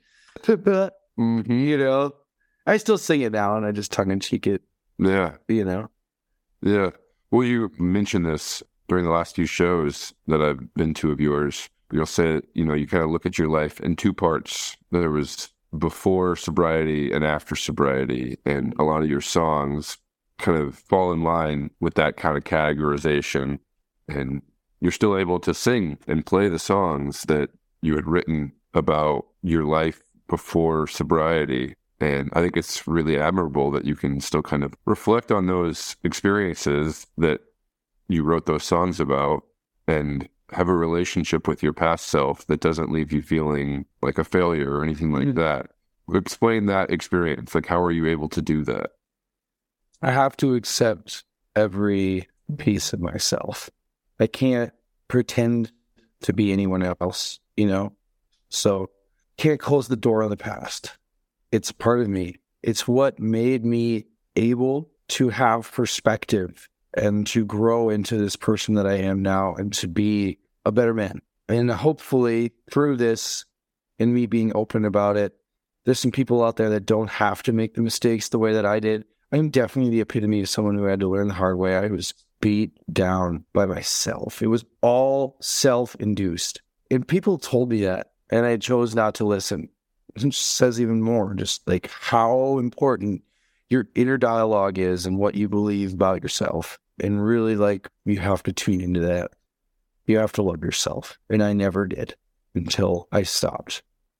You know, I still sing it now, and I just tongue in cheek it. Yeah. You know? Yeah. Well, you mentioned this during the last few shows that I've been to of yours. You'll say, you know, you kind of look at your life in two parts. There was before sobriety and after sobriety, and a lot of your songs kind of fall in line with that kind of categorization. And you're still able to sing and play the songs that you had written about your life before sobriety. And I think it's really admirable that you can still kind of reflect on those experiences that you wrote those songs about and have a relationship with your past self that doesn't leave you feeling like a failure or anything like that. Explain that experience. Like, how are you able to do that? I have to accept every piece of myself. I can't pretend to be anyone else, you know? So can't close the door on the past. It's part of me. It's what made me able to have perspective and to grow into this person that I am now and to be a better man. And hopefully through this and me being open about it, there's some people out there that don't have to make the mistakes the way that I did. I'm definitely the epitome of someone who had to learn the hard way. I was beat down by myself. It was all self-induced. And people told me that, and I chose not to listen. It says even more, just like how important your inner dialogue is and what you believe about yourself. And really, like, you have to tune into that. You have to love yourself. And I never did until I stopped.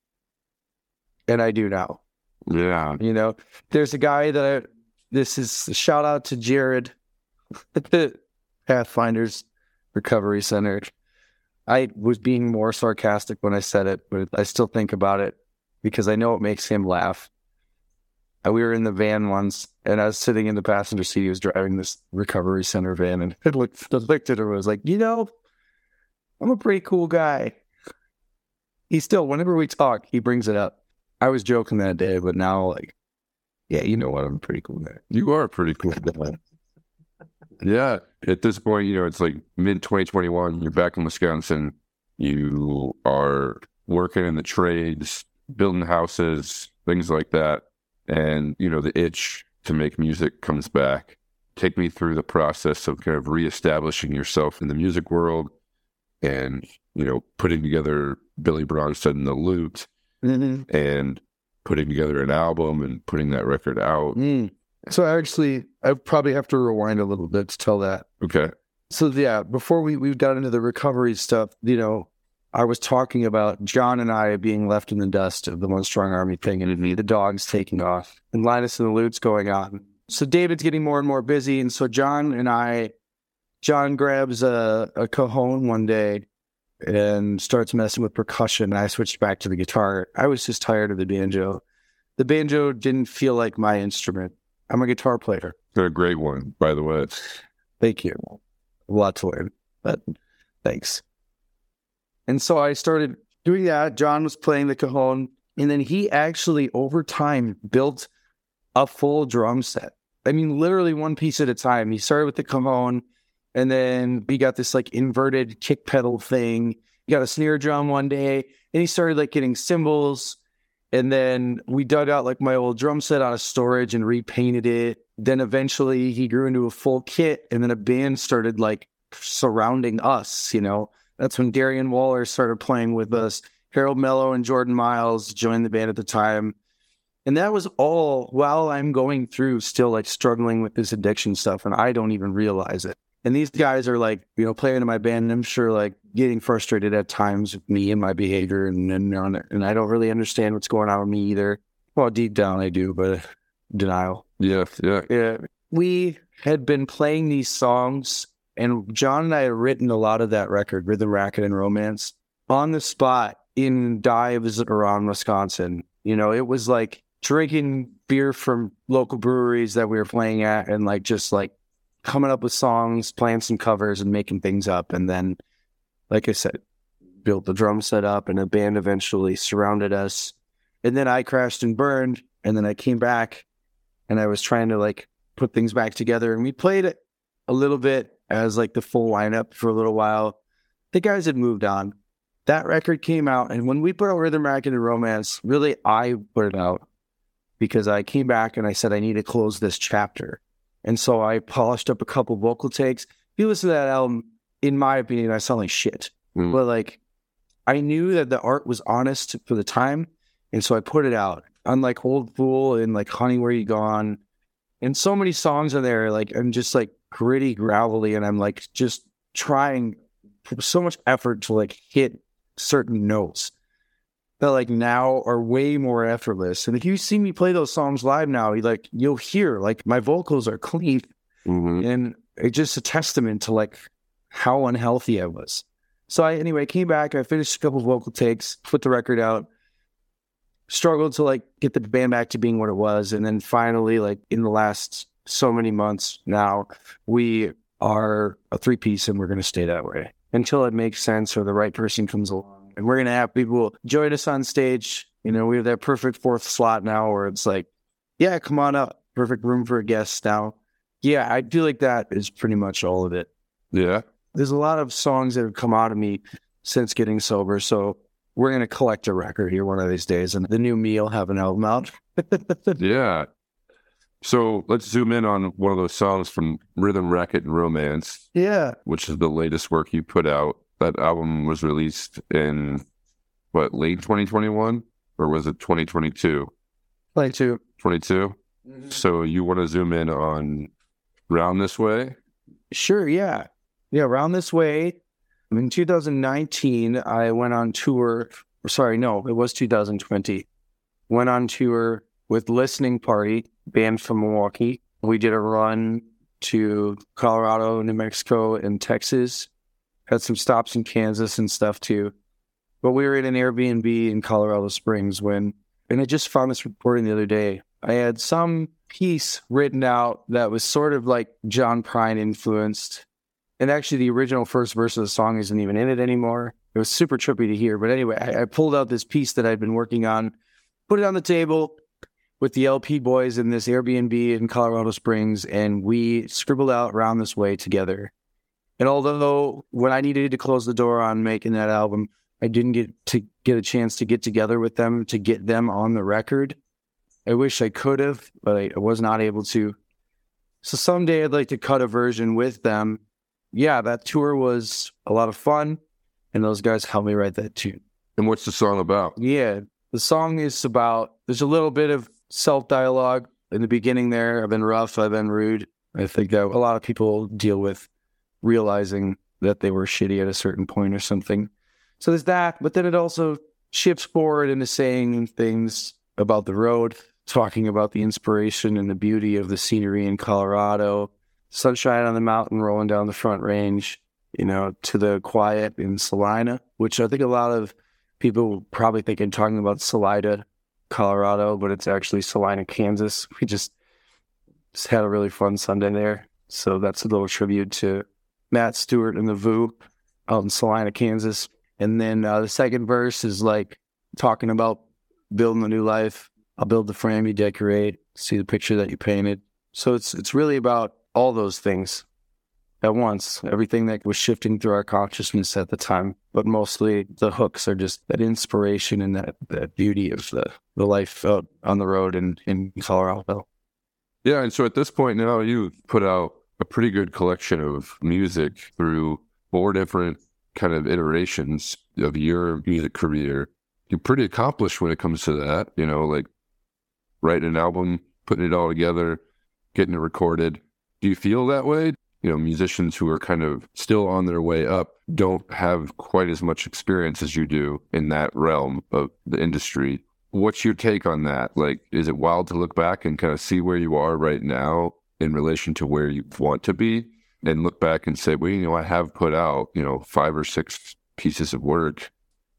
And I do now. Yeah. You know, there's a guy this is a shout out to Jared at the Pathfinders Recovery Center. I was being more sarcastic when I said it, but I still think about it because I know it makes him laugh. We were in the van once, and I was sitting in the passenger seat. He was driving this recovery center van, and I looked at him and was like, you know, I'm a pretty cool guy. He still, whenever we talk, he brings it up. I was joking that day, but now, like, yeah, you know what? I'm a pretty cool guy. You are a pretty cool guy. Yeah. At this point, it's like mid-2021. You're back in Wisconsin. You are working in the trades, building houses, things like that. And, the itch to make music comes back. Take me through the process of kind of reestablishing yourself in the music world and, putting together Billy Bronsted and the Loot and putting together an album and putting that record out. So actually, I probably have to rewind a little bit to tell that. Okay. So yeah, before we got into the recovery stuff, I was talking about John and I being left in the dust of the One Strong Army thing, and the dogs taking off, and Linus and the Loot's going on. So David's getting more and more busy, and so John grabs a cajon one day and starts messing with percussion, and I switched back to the guitar. I was just tired of the banjo. The banjo didn't feel like my instrument. I'm a guitar player. They're a great one, by the way. Thank you. A lot to learn, but thanks. And so I started doing that. John was playing the cajon, and then he actually, over time, built a full drum set. I mean, literally one piece at a time. He started with the cajon, and then we got this like inverted kick pedal thing. He got a snare drum one day, and he started like getting cymbals. And then we dug out like my old drum set out of storage and repainted it. Then eventually he grew into a full kit, and then a band started like surrounding us, That's when Darian Waller started playing with us. Harold Mello and Jordan Miles joined the band at the time. And that was all while I'm going through still like struggling with this addiction stuff, and I don't even realize it. And these guys are like, playing in my band, and I'm sure like getting frustrated at times with me and my behavior, and I don't really understand what's going on with me either. Well, deep down I do, but denial. Yeah. We had been playing these songs, and John and I had written a lot of that record, Rhythm, Racket, and Romance, on the spot in dives around Wisconsin. It was like drinking beer from local breweries that we were playing at, and like just like coming up with songs, playing some covers and making things up. And then, like I said, built the drum set up, and a band eventually surrounded us. And then I crashed and burned, and then I came back, and I was trying to like put things back together, and we played it a little bit as like the full lineup for a little while. The guys had moved on. That record came out, and when we put out Rhythm, Racket, and Romance, really I put it out because I came back and I said I need to close this chapter. And so I polished up a couple vocal takes. If you listen to that album, in my opinion, I sound like shit. But like, I knew that the art was honest for the time, and so I put it out. Unlike Old Fool and like Honey, Where You Gone, and so many songs on there, like I'm just like gritty, gravelly, and I'm like just trying so much effort to like hit certain notes that like now are way more effortless. And if you see me play those songs live now, you'll hear like my vocals are clean. And it's just a testament to like how unhealthy I was. So I came back, I finished a couple of vocal takes, put the record out, struggled to like get the band back to being what it was. And then finally, like in the last so many months now, we are a 3-piece, and we're going to stay that way until it makes sense or the right person comes along. And we're going to have people join us on stage. We have that perfect 4th slot now where it's like, yeah, come on up. Perfect room for a guest now. Yeah, I feel like that is pretty much all of it. Yeah. There's a lot of songs that have come out of me since getting sober. So we're going to collect a record here one of these days, and the new me will have an album out. Yeah. So let's zoom in on one of those songs from Rhythm, Racket, and Romance. Yeah. Which is the latest work you put out. That album was released in, late 2021? Or was it 2022? 22. 22? So you want to zoom in on Round This Way? Sure, yeah. Yeah, Round This Way. In 2019, I went on tour. Sorry, no, it was 2020. Went on tour with Listening Party, band from Milwaukee. We did a run to Colorado, New Mexico, and Texas. Had some stops in Kansas and stuff too. But we were in an Airbnb in Colorado Springs and I just found this recording the other day. I had some piece written out that was sort of like John Prine influenced. And actually the original first verse of the song isn't even in it anymore. It was super trippy to hear. But anyway, I pulled out this piece that I'd been working on put it on the table with the LP boys in this Airbnb in Colorado Springs, and we scribbled out Round This Way together. And although when I needed to close the door on making that album, I didn't get a chance to get together with them to get them on the record. I wish I could have, but I was not able to. So someday I'd like to cut a version with them. Yeah, that tour was a lot of fun, and those guys helped me write that tune. And what's the song about? Yeah, the song is about, there's a little bit of self-dialogue in the beginning there. I've been rough, I've been rude. I think that a lot of people deal with realizing that they were shitty at a certain point or something. So there's that, but then it also shifts forward into saying things about the road, talking about the inspiration and the beauty of the scenery in Colorado, sunshine on the mountain rolling down the Front Range, to the quiet in Salina, which I think a lot of people probably think I'm talking about Salida, Colorado, but it's actually Salina, Kansas. We just had a really fun Sunday there. So that's a little tribute to Matt Stewart and the VOO out in Salina, Kansas. And then the second verse is like talking about building a new life. I'll build the frame you decorate, see the picture that you painted. So it's really about all those things at once, everything that was shifting through our consciousness at the time. But mostly the hooks are just that inspiration and that beauty of the life out on the road in Colorado. Yeah, and so at this point now, you've put out a pretty good collection of music through 4 different kind of iterations of your music career. You're pretty accomplished when it comes to that, like writing an album, putting it all together, getting it recorded. Do you feel that way? Musicians who are kind of still on their way up don't have quite as much experience as you do in that realm of the industry. What's your take on that? Like, is it wild to look back and kind of see where you are right now in relation to where you want to be, and look back and say, well, I have put out, 5 or 6 pieces of work,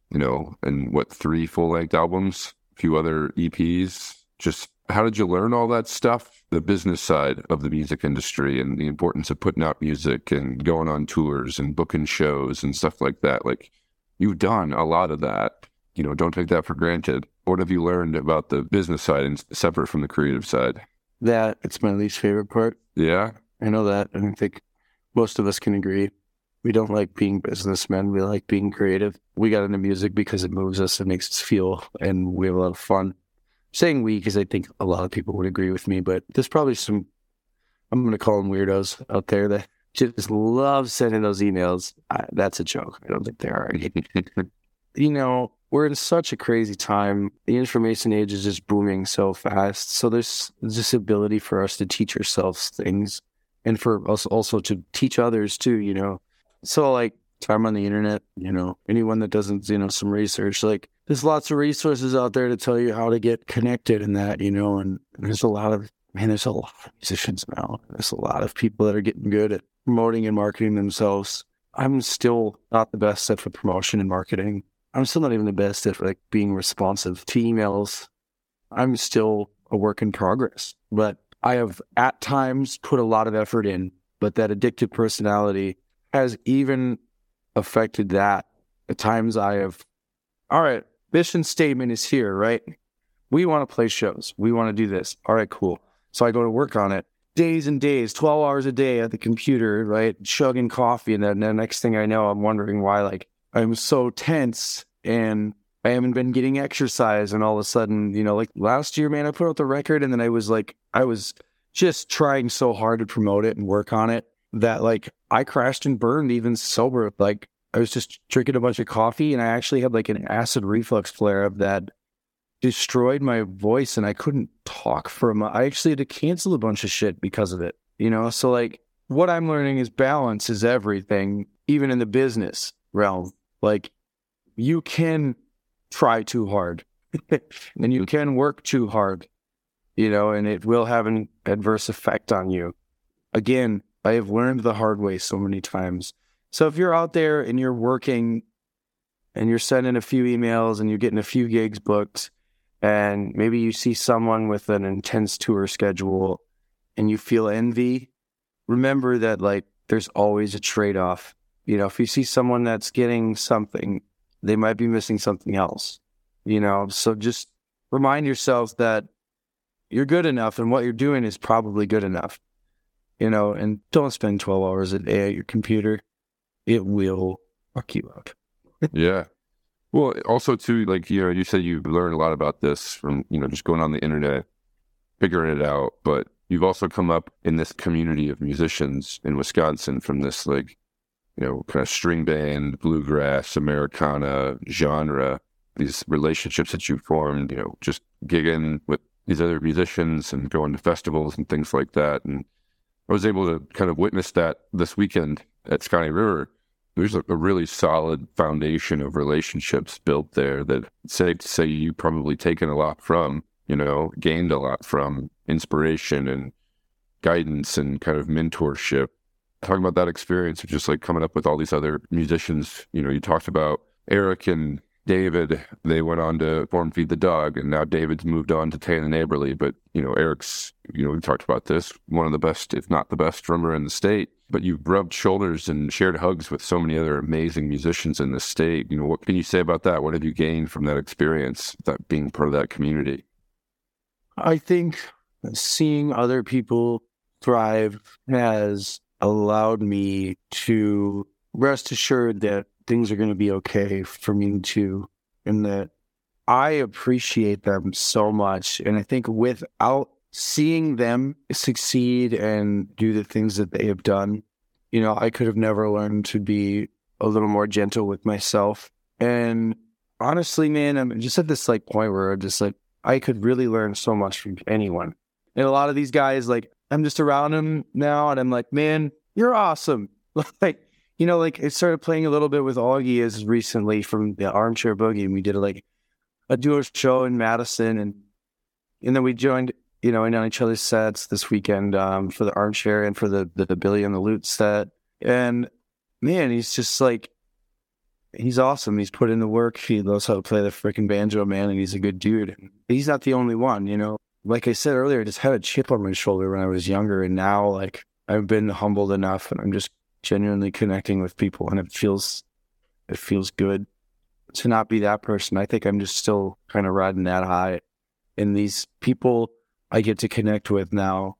and 3 full-length albums, a few other EPs. Just how did you learn all that stuff? The business side of the music industry and the importance of putting out music and going on tours and booking shows and stuff like that. Like, you've done a lot of that. Don't take that for granted. What have you learned about the business side and separate from the creative side? That it's my least favorite part. Yeah. I know that. I think most of us can agree. We don't like being businessmen. We like being creative. We got into music because it moves us and makes us feel, and we have a lot of fun. Saying we, because I think a lot of people would agree with me, but there's probably some, I'm going to call them weirdos out there that just love sending those emails. That's a joke. I don't think they are. We're in such a crazy time. The information age is just booming so fast. So there's this ability for us to teach ourselves things, and for us also to teach others too, So like time on the internet, anyone that doesn't, some research, like there's lots of resources out there to tell you how to get connected in that, and there's a lot of musicians now. There's a lot of people that are getting good at promoting and marketing themselves. I'm still not the best at promotion and marketing. I'm still not even the best at being responsive to emails. I'm still a work in progress, but I have at times put a lot of effort in, but that addictive personality has even affected that. At times I have, all right, mission statement is here, right? We want to play shows. We want to do this. All right, cool. So I go to work on it. Days and days, 12 hours a day at the computer, right? Chugging coffee. And then the next thing I know, I'm wondering why, I'm so tense and I haven't been getting exercise. And all of a sudden, last year, man, I put out the record and then I was just trying so hard to promote it and work on it that I crashed and burned even sober. I was just drinking a bunch of coffee and I actually had an acid reflux flare-up that destroyed my voice and I couldn't talk for a month. I actually had to cancel a bunch of shit because of it, So what I'm learning is balance is everything, even in the business realm. You can try too hard and you can work too hard, and it will have an adverse effect on you. Again, I have learned the hard way so many times. So if you're out there and you're working and you're sending a few emails and you're getting a few gigs booked, and maybe you see someone with an intense tour schedule and you feel envy, remember that there's always a trade-off. If you see someone that's getting something, they might be missing something else, So just remind yourself that you're good enough and what you're doing is probably good enough, and don't spend 12 hours a day at your computer. It will fuck you up. Yeah. Well, also too, like, you said you learned a lot about this from, just going on the internet, figuring it out, but you've also come up in this community of musicians in Wisconsin from this, like, kind of string band, bluegrass, Americana genre, these relationships that you formed, just gigging with these other musicians and going to festivals and things like that. And I was able to kind of witness that this weekend at Sconnie River. There's a really solid foundation of relationships built there that it's safe to say you probably taken a lot from, gained a lot from inspiration and guidance and kind of mentorship. Talking about that experience of just like coming up with all these other musicians, you talked about Eric and David, they went on to form Feed the Dog, and now David's moved on to Tan and Neighborly. But, Eric's, we talked about this, one of the best, if not the best drummer in the state. But you've rubbed shoulders and shared hugs with so many other amazing musicians in the state. What can you say about that? What have you gained from that experience, that being part of that community? I think seeing other people thrive has allowed me to rest assured that things are going to be okay for me too, and that I appreciate them so much. And I think without seeing them succeed and do the things that they have done, I could have never learned to be a little more gentle with myself. And honestly, man, I'm just at this like point where I'm just like, I could really learn so much from anyone. And a lot of these guys, like, I'm just around them now and I'm like, man, you're awesome. Like, I started playing a little bit with Augie as recently from the Armchair Boogie, and we did like a duo show in Madison, and then we joined, in on each other's sets this weekend for the Armchair and for the Billy and the Lute set. And man, he's just like, he's awesome. He's put in the work. He knows how to play the freaking banjo, man, and he's a good dude. And he's not the only one, Like I said earlier, I just had a chip on my shoulder when I was younger, and now like I've been humbled enough, and I'm just genuinely connecting with people, and it feels good to not be that person. I think I'm just still kind of riding that high. And these people I get to connect with now,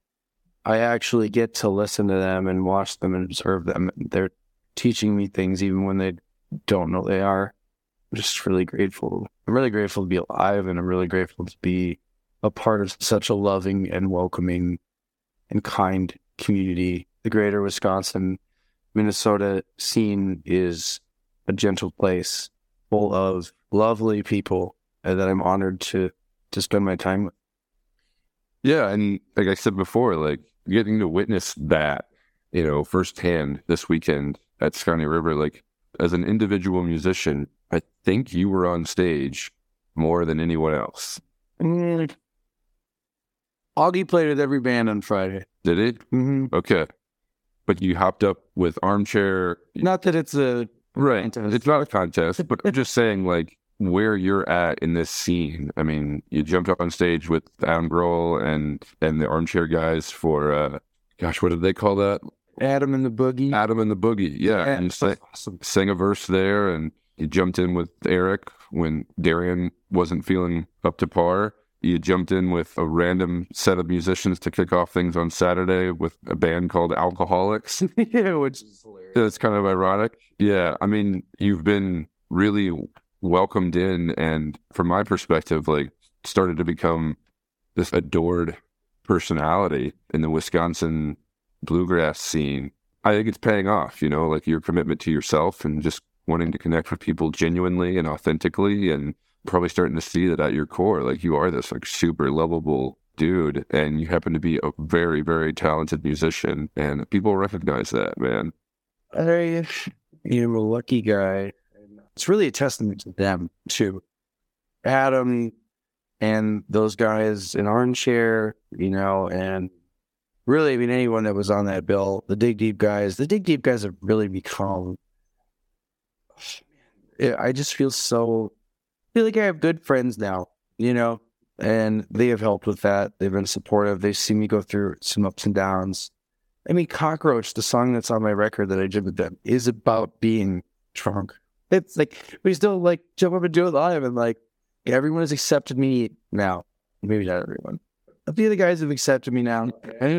I actually get to listen to them and watch them and observe them. They're teaching me things even when they don't know they are. I'm just really grateful. I'm really grateful to be alive, and I'm really grateful to be a part of such a loving and welcoming and kind community. The greater Wisconsin, Minnesota scene is a gentle place full of lovely people that I'm honored to spend my time with. Yeah, and like I said before, like getting to witness that, firsthand this weekend at Sconnie River, like as an individual musician, I think you were on stage more than anyone else. Augie played with every band on Friday. Did it? Mm-hmm. Okay. But you hopped up with Armchair. Not that it's a contest. It's not a contest, but I'm just saying, like, where you're at in this scene. I mean, you jumped up on stage with Adam Grohl and the Armchair guys for, what did they call that? Adam and the Boogie. Adam and the Boogie, yeah. And awesome. Sang a verse there, and you jumped in with Eric when Darian wasn't feeling up to par. You jumped in with a random set of musicians to kick off things on Saturday with a band called Alcoholics. Yeah, which is hilarious. It's kind of ironic. Yeah, I mean, you've been really welcomed in, and from my perspective, like, started to become this adored personality in the Wisconsin bluegrass scene. I think it's paying off, like your commitment to yourself and just wanting to connect with people genuinely and authentically, and probably starting to see that at your core, like you are this like super lovable dude, and you happen to be a very, very talented musician, and people recognize that, man. You're a lucky guy. It's really a testament to them too. Adam and those guys in Armchair, and really, I mean, anyone that was on that bill, the Dig Deep guys have really become, I just feel like I have good friends now, and they have helped with that. They've been supportive. They've seen me go through some ups and downs. I mean, Cockroach, the song that's on my record that I did with them, is about being drunk. It's like, we still like jump up and do it live, and like, everyone has accepted me now. Maybe not everyone. A few of the guys have accepted me now.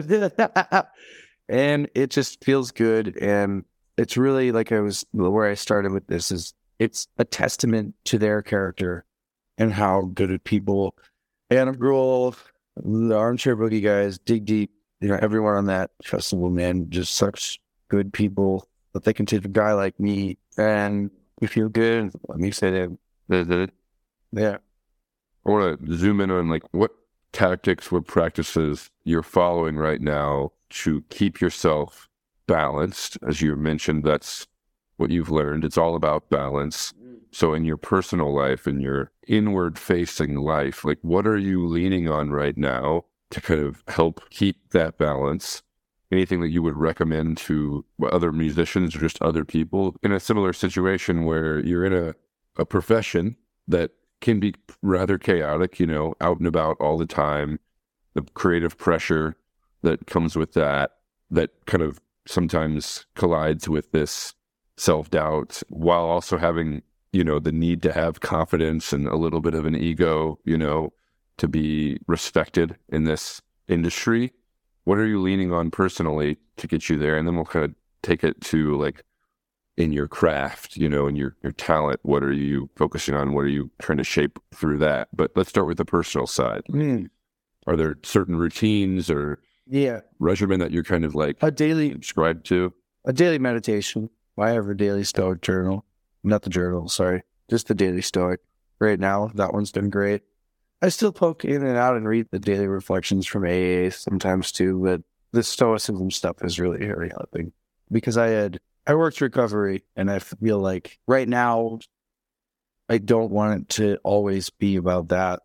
And it just feels good. And it's really like where I started with this is it's a testament to their character and how good at people. Adam Grohl, the Armchair Boogie guys, Dig Deep, everyone on that festival, man, just such good people that they can take a guy like me and we feel good. Let me say that. Yeah. I want to zoom in on like what tactics, what practices you're following right now to keep yourself balanced. As you mentioned, that's what you've learned. It's all about balance. So in your personal life, in your inward facing life, like what are you leaning on right now to kind of help keep that balance? Anything that you would recommend to other musicians or just other people in a similar situation where you're in a profession that can be rather chaotic, out and about all the time, the creative pressure that comes with that kind of sometimes collides with this self-doubt while also having, the need to have confidence and a little bit of an ego, to be respected in this industry. What are you leaning on personally to get you there? And then we'll kind of take it to like in your craft, in your talent. What are you focusing on? What are you trying to shape through that? But let's start with the personal side. Are there certain routines or regimen that you're kind of like subscribed to? A daily meditation. I have a daily Stoic journal. Not the journal, sorry. Just the daily Stoic. Right now, that one's done great. I still poke in and out and read the daily reflections from AA sometimes too, but the Stoicism stuff is really, really helping. Because I worked recovery, and I feel like right now, I don't want it to always be about that,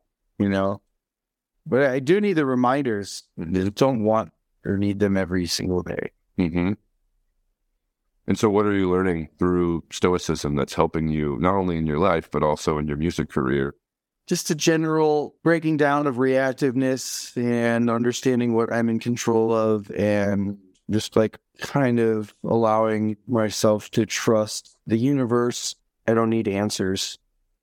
But I do need the reminders. I don't want or need them every single day. Mm-hmm. And so what are you learning through Stoicism that's helping you not only in your life, but also in your music career? Just a general breaking down of reactiveness and understanding what I'm in control of and just like kind of allowing myself to trust the universe. I don't need answers.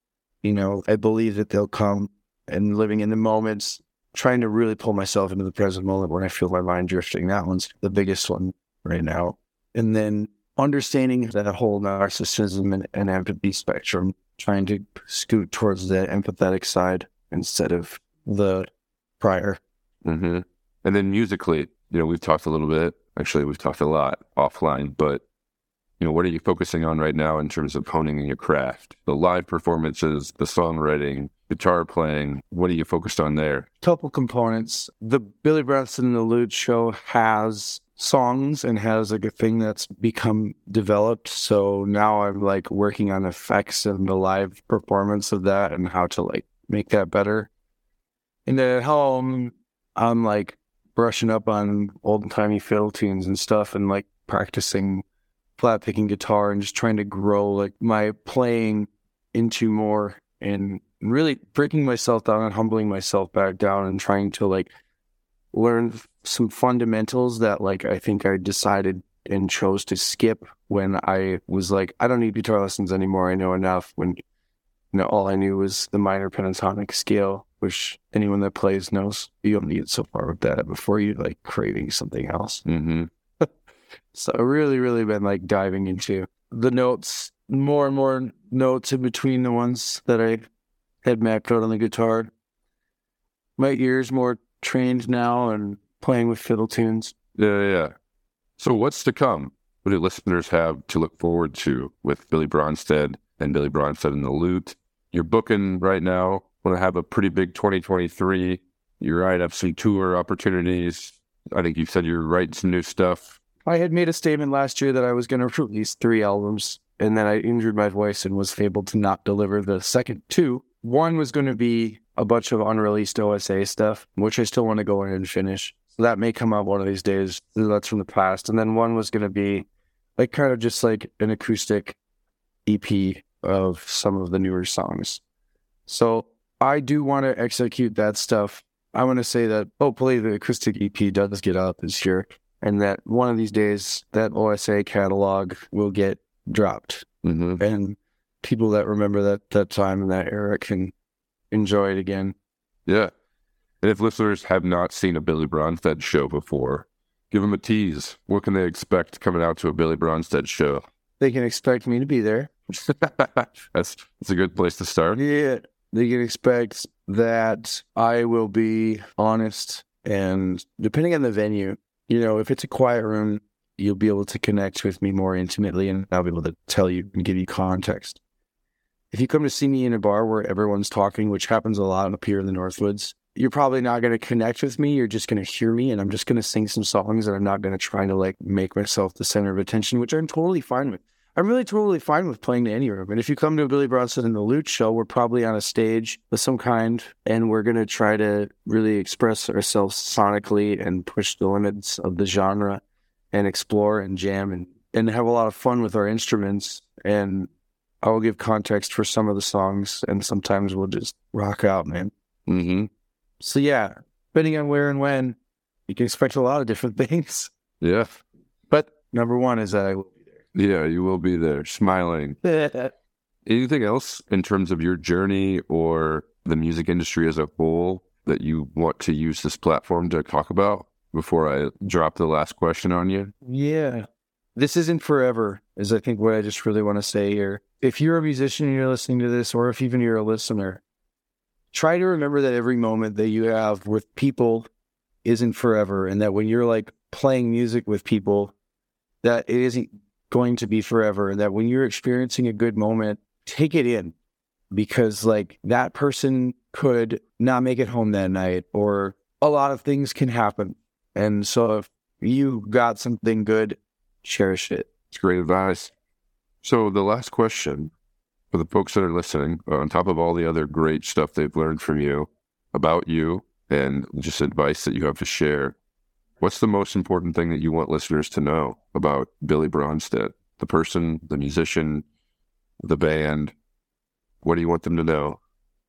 I believe that they'll come, and living in the moments, trying to really pull myself into the present moment when I feel my mind drifting. That one's the biggest one right now. And then understanding that whole narcissism and empathy spectrum, trying to scoot towards the empathetic side instead of the prior. Mm-hmm. And then musically, we've talked a little bit. Actually, we've talked a lot offline, but, what are you focusing on right now in terms of honing in your craft? The live performances, the songwriting, guitar playing, what are you focused on there? Couple components. The Billy Bronstead and the Lute show has songs and has like a thing that's become developed. So now I'm like working on effects and the live performance of that and how to like make that better. And then at home, I'm like brushing up on old timey fiddle tunes and stuff and like practicing flat picking guitar and just trying to grow like my playing into more and really breaking myself down and humbling myself back down and trying to like learn some fundamentals that like I think I decided and chose to skip when I was like, I don't need guitar lessons anymore. I know enough. When all I knew was the minor pentatonic scale, which anyone that plays knows you don't need so far with that before you like craving something else. Mm-hmm. So I really, really been like diving into the notes, more and more notes in between the ones that I had mapped out on the guitar. My ear's more trained now and playing with fiddle tunes. Yeah. So what's to come? What do listeners have to look forward to with Billy Bronstead and Billy Bronstead and the Lute? You're booking right now. Want to have a pretty big 2023. You're right up some tour opportunities. I think you said you're writing some new stuff. I had made a statement last year that I was going to release 3 albums, and then I injured my voice and was able to not deliver the second 2. One was going to be a bunch of unreleased OSA stuff, which I still want to go in and finish. So that may come out one of these days. That's from the past. And then one was going to be like kind of just like an acoustic EP of some of the newer songs. So I do want to execute that stuff. I want to say that hopefully the acoustic EP does get out this year, and that one of these days that OSA catalog will get dropped. Mm-hmm. And people that remember that time and that era can enjoy it again. Yeah. And if listeners have not seen a Billy Bronstead show before, give them a tease. What can they expect coming out to a Billy Bronstead show? They can expect me to be there. That's a good place to start. Yeah. They can expect that I will be honest, and depending on the venue, if it's a quiet room, you'll be able to connect with me more intimately, and I'll be able to tell you and give you context. If you come to see me in a bar where everyone's talking, which happens a lot up here in the Northwoods, you're probably not going to connect with me. You're just going to hear me, and I'm just going to sing some songs, and I'm not going to try to make myself the center of attention, which I'm totally fine with. I'm really totally fine with playing to any room. And if you come to a Billy Bronstead and the Lute show, we're probably on a stage of some kind, and we're going to try to really express ourselves sonically and push the limits of the genre and explore and jam and have a lot of fun with our instruments. And I will give context for some of the songs, and sometimes we'll just rock out, man. Mm-hmm. So yeah, depending on where and when, you can expect a lot of different things. Yeah. But number one is that I will be there. Yeah, you will be there, smiling. Anything else in terms of your journey or the music industry as a whole that you want to use this platform to talk about before I drop the last question on you? Yeah. This isn't forever, is I think what I just really want to say here. If you're a musician and you're listening to this, or if even you're a listener, try to remember that every moment that you have with people isn't forever, and that when you're playing music with people, that it isn't going to be forever, and that when you're experiencing a good moment, take it in, because that person could not make it home that night, or a lot of things can happen. And so if you got something good, cherish it. It's great advice. So the last question for the folks that are listening, on top of all the other great stuff they've learned from you, about you, and just advice that you have to share, what's the most important thing that you want listeners to know about Billy Bronstead? The person, the musician, the band. What do you want them to know?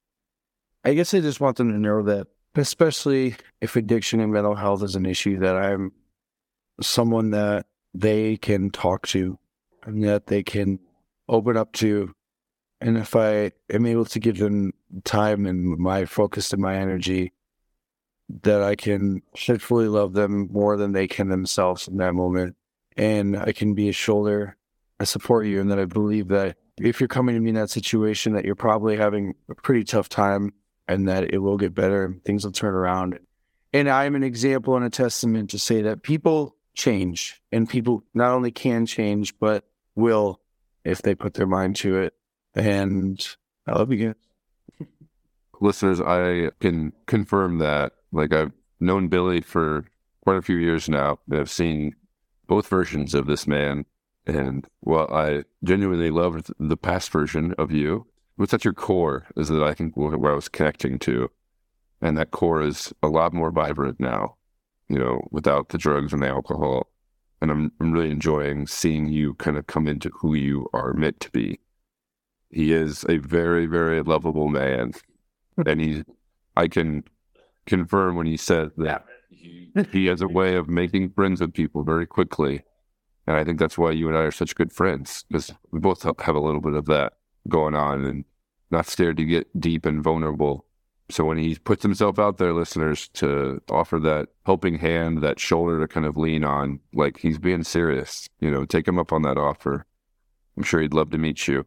I guess I just want them to know that, especially if addiction and mental health is an issue, that I'm someone that they can talk to and that they can open up to. And if I am able to give them time and my focus and my energy, that I can hopefully love them more than they can themselves in that moment. And I can be a shoulder, I support you, and that I believe that if you're coming to me in that situation, that you're probably having a pretty tough time, and that it will get better and things will turn around. And I am an example and a testament to say that people change, and people not only can change, but will if they put their mind to it. And I love you guys. Listeners, I can confirm that. I've known Billy for quite a few years now, and I've seen both versions of this man. And while I genuinely loved the past version of you, what's at your core is that I think where I was connecting to. And that core is a lot more vibrant now, without the drugs and the alcohol. And I'm really enjoying seeing you kind of come into who you are meant to be. He is a very, very lovable man. And I can confirm when he said that he has a way of making friends with people very quickly. And I think that's why you and I are such good friends, because we both have a little bit of that going on and not scared to get deep and vulnerable. So when he puts himself out there, listeners, to offer that helping hand, that shoulder to kind of lean on, he's being serious, take him up on that offer. I'm sure he'd love to meet you.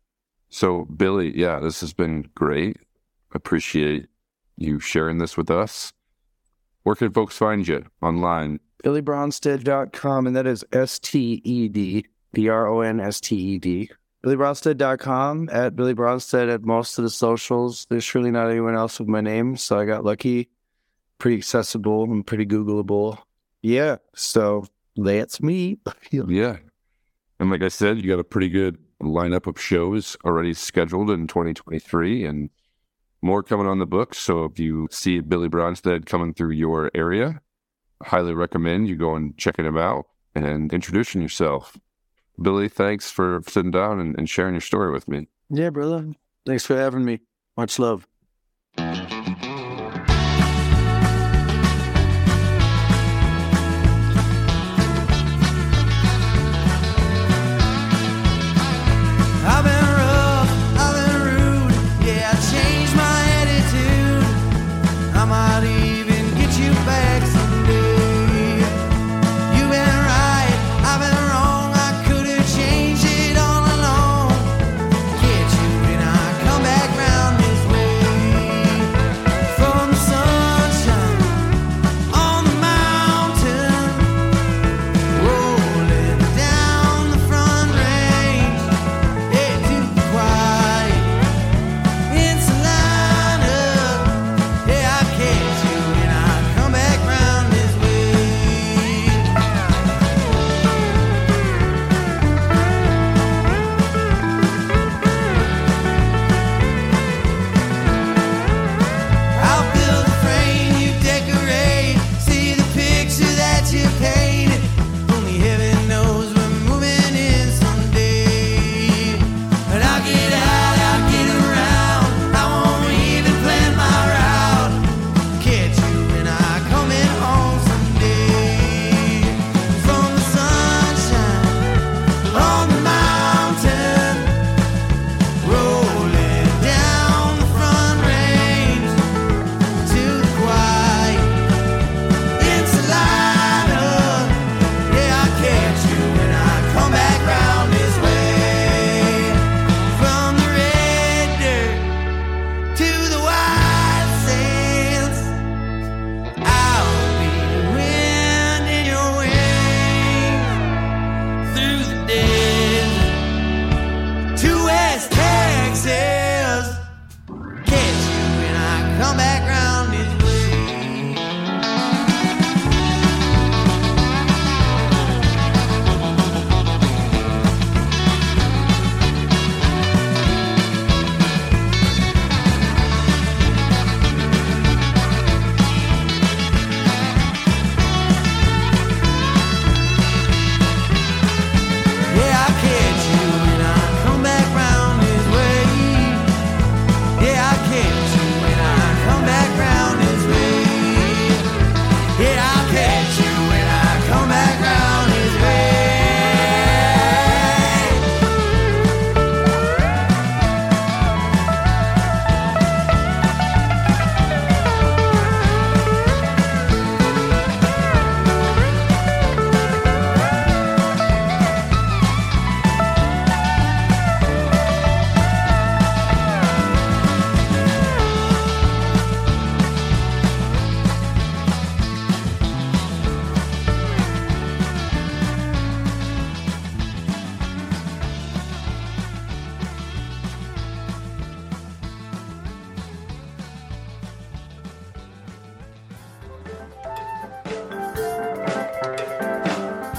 So Billy, yeah, this has been great. Appreciate you sharing this with us. Where can folks find you online? BillyBronstead.com, and that is STED, BRONSTED. BillyBronstead.com, at Billy Bronstead at most of the socials. There's really not anyone else with my name, so I got lucky. Pretty accessible and pretty Googleable. Yeah, so that's me. Yeah. And like I said, you got a pretty good lineup of shows already scheduled in 2023 and more coming on the books. So if you see Billy Bronstead coming through your area, I highly recommend you go and checking him out and introducing yourself. Billy, thanks for sitting down and sharing your story with me. Yeah, brother. Thanks for having me. Much love. I've been rough, I've been rude, yeah, I changed my attitude.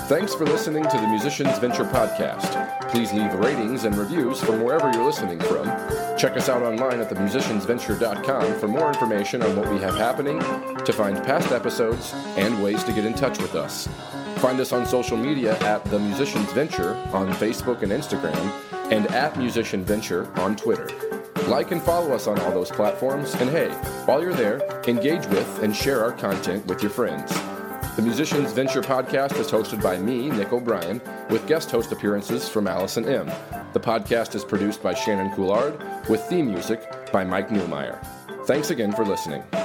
Thanks for listening to the Musicians Venture podcast. Please leave ratings and reviews from wherever you're listening from. Check us out online at themusiciansventure.com for more information on what we have happening, to find past episodes, and ways to get in touch with us. Find us on social media at The Musicians Venture on Facebook and Instagram, and at Musician Venture on Twitter. Like and follow us on all those platforms, and hey, while you're there, engage with and share our content with your friends. The Musicians Venture podcast is hosted by me, Nick O'Brien, with guest host appearances from Allison M. The podcast is produced by Shannon Coulard, with theme music by Mike Newmeyer. Thanks again for listening.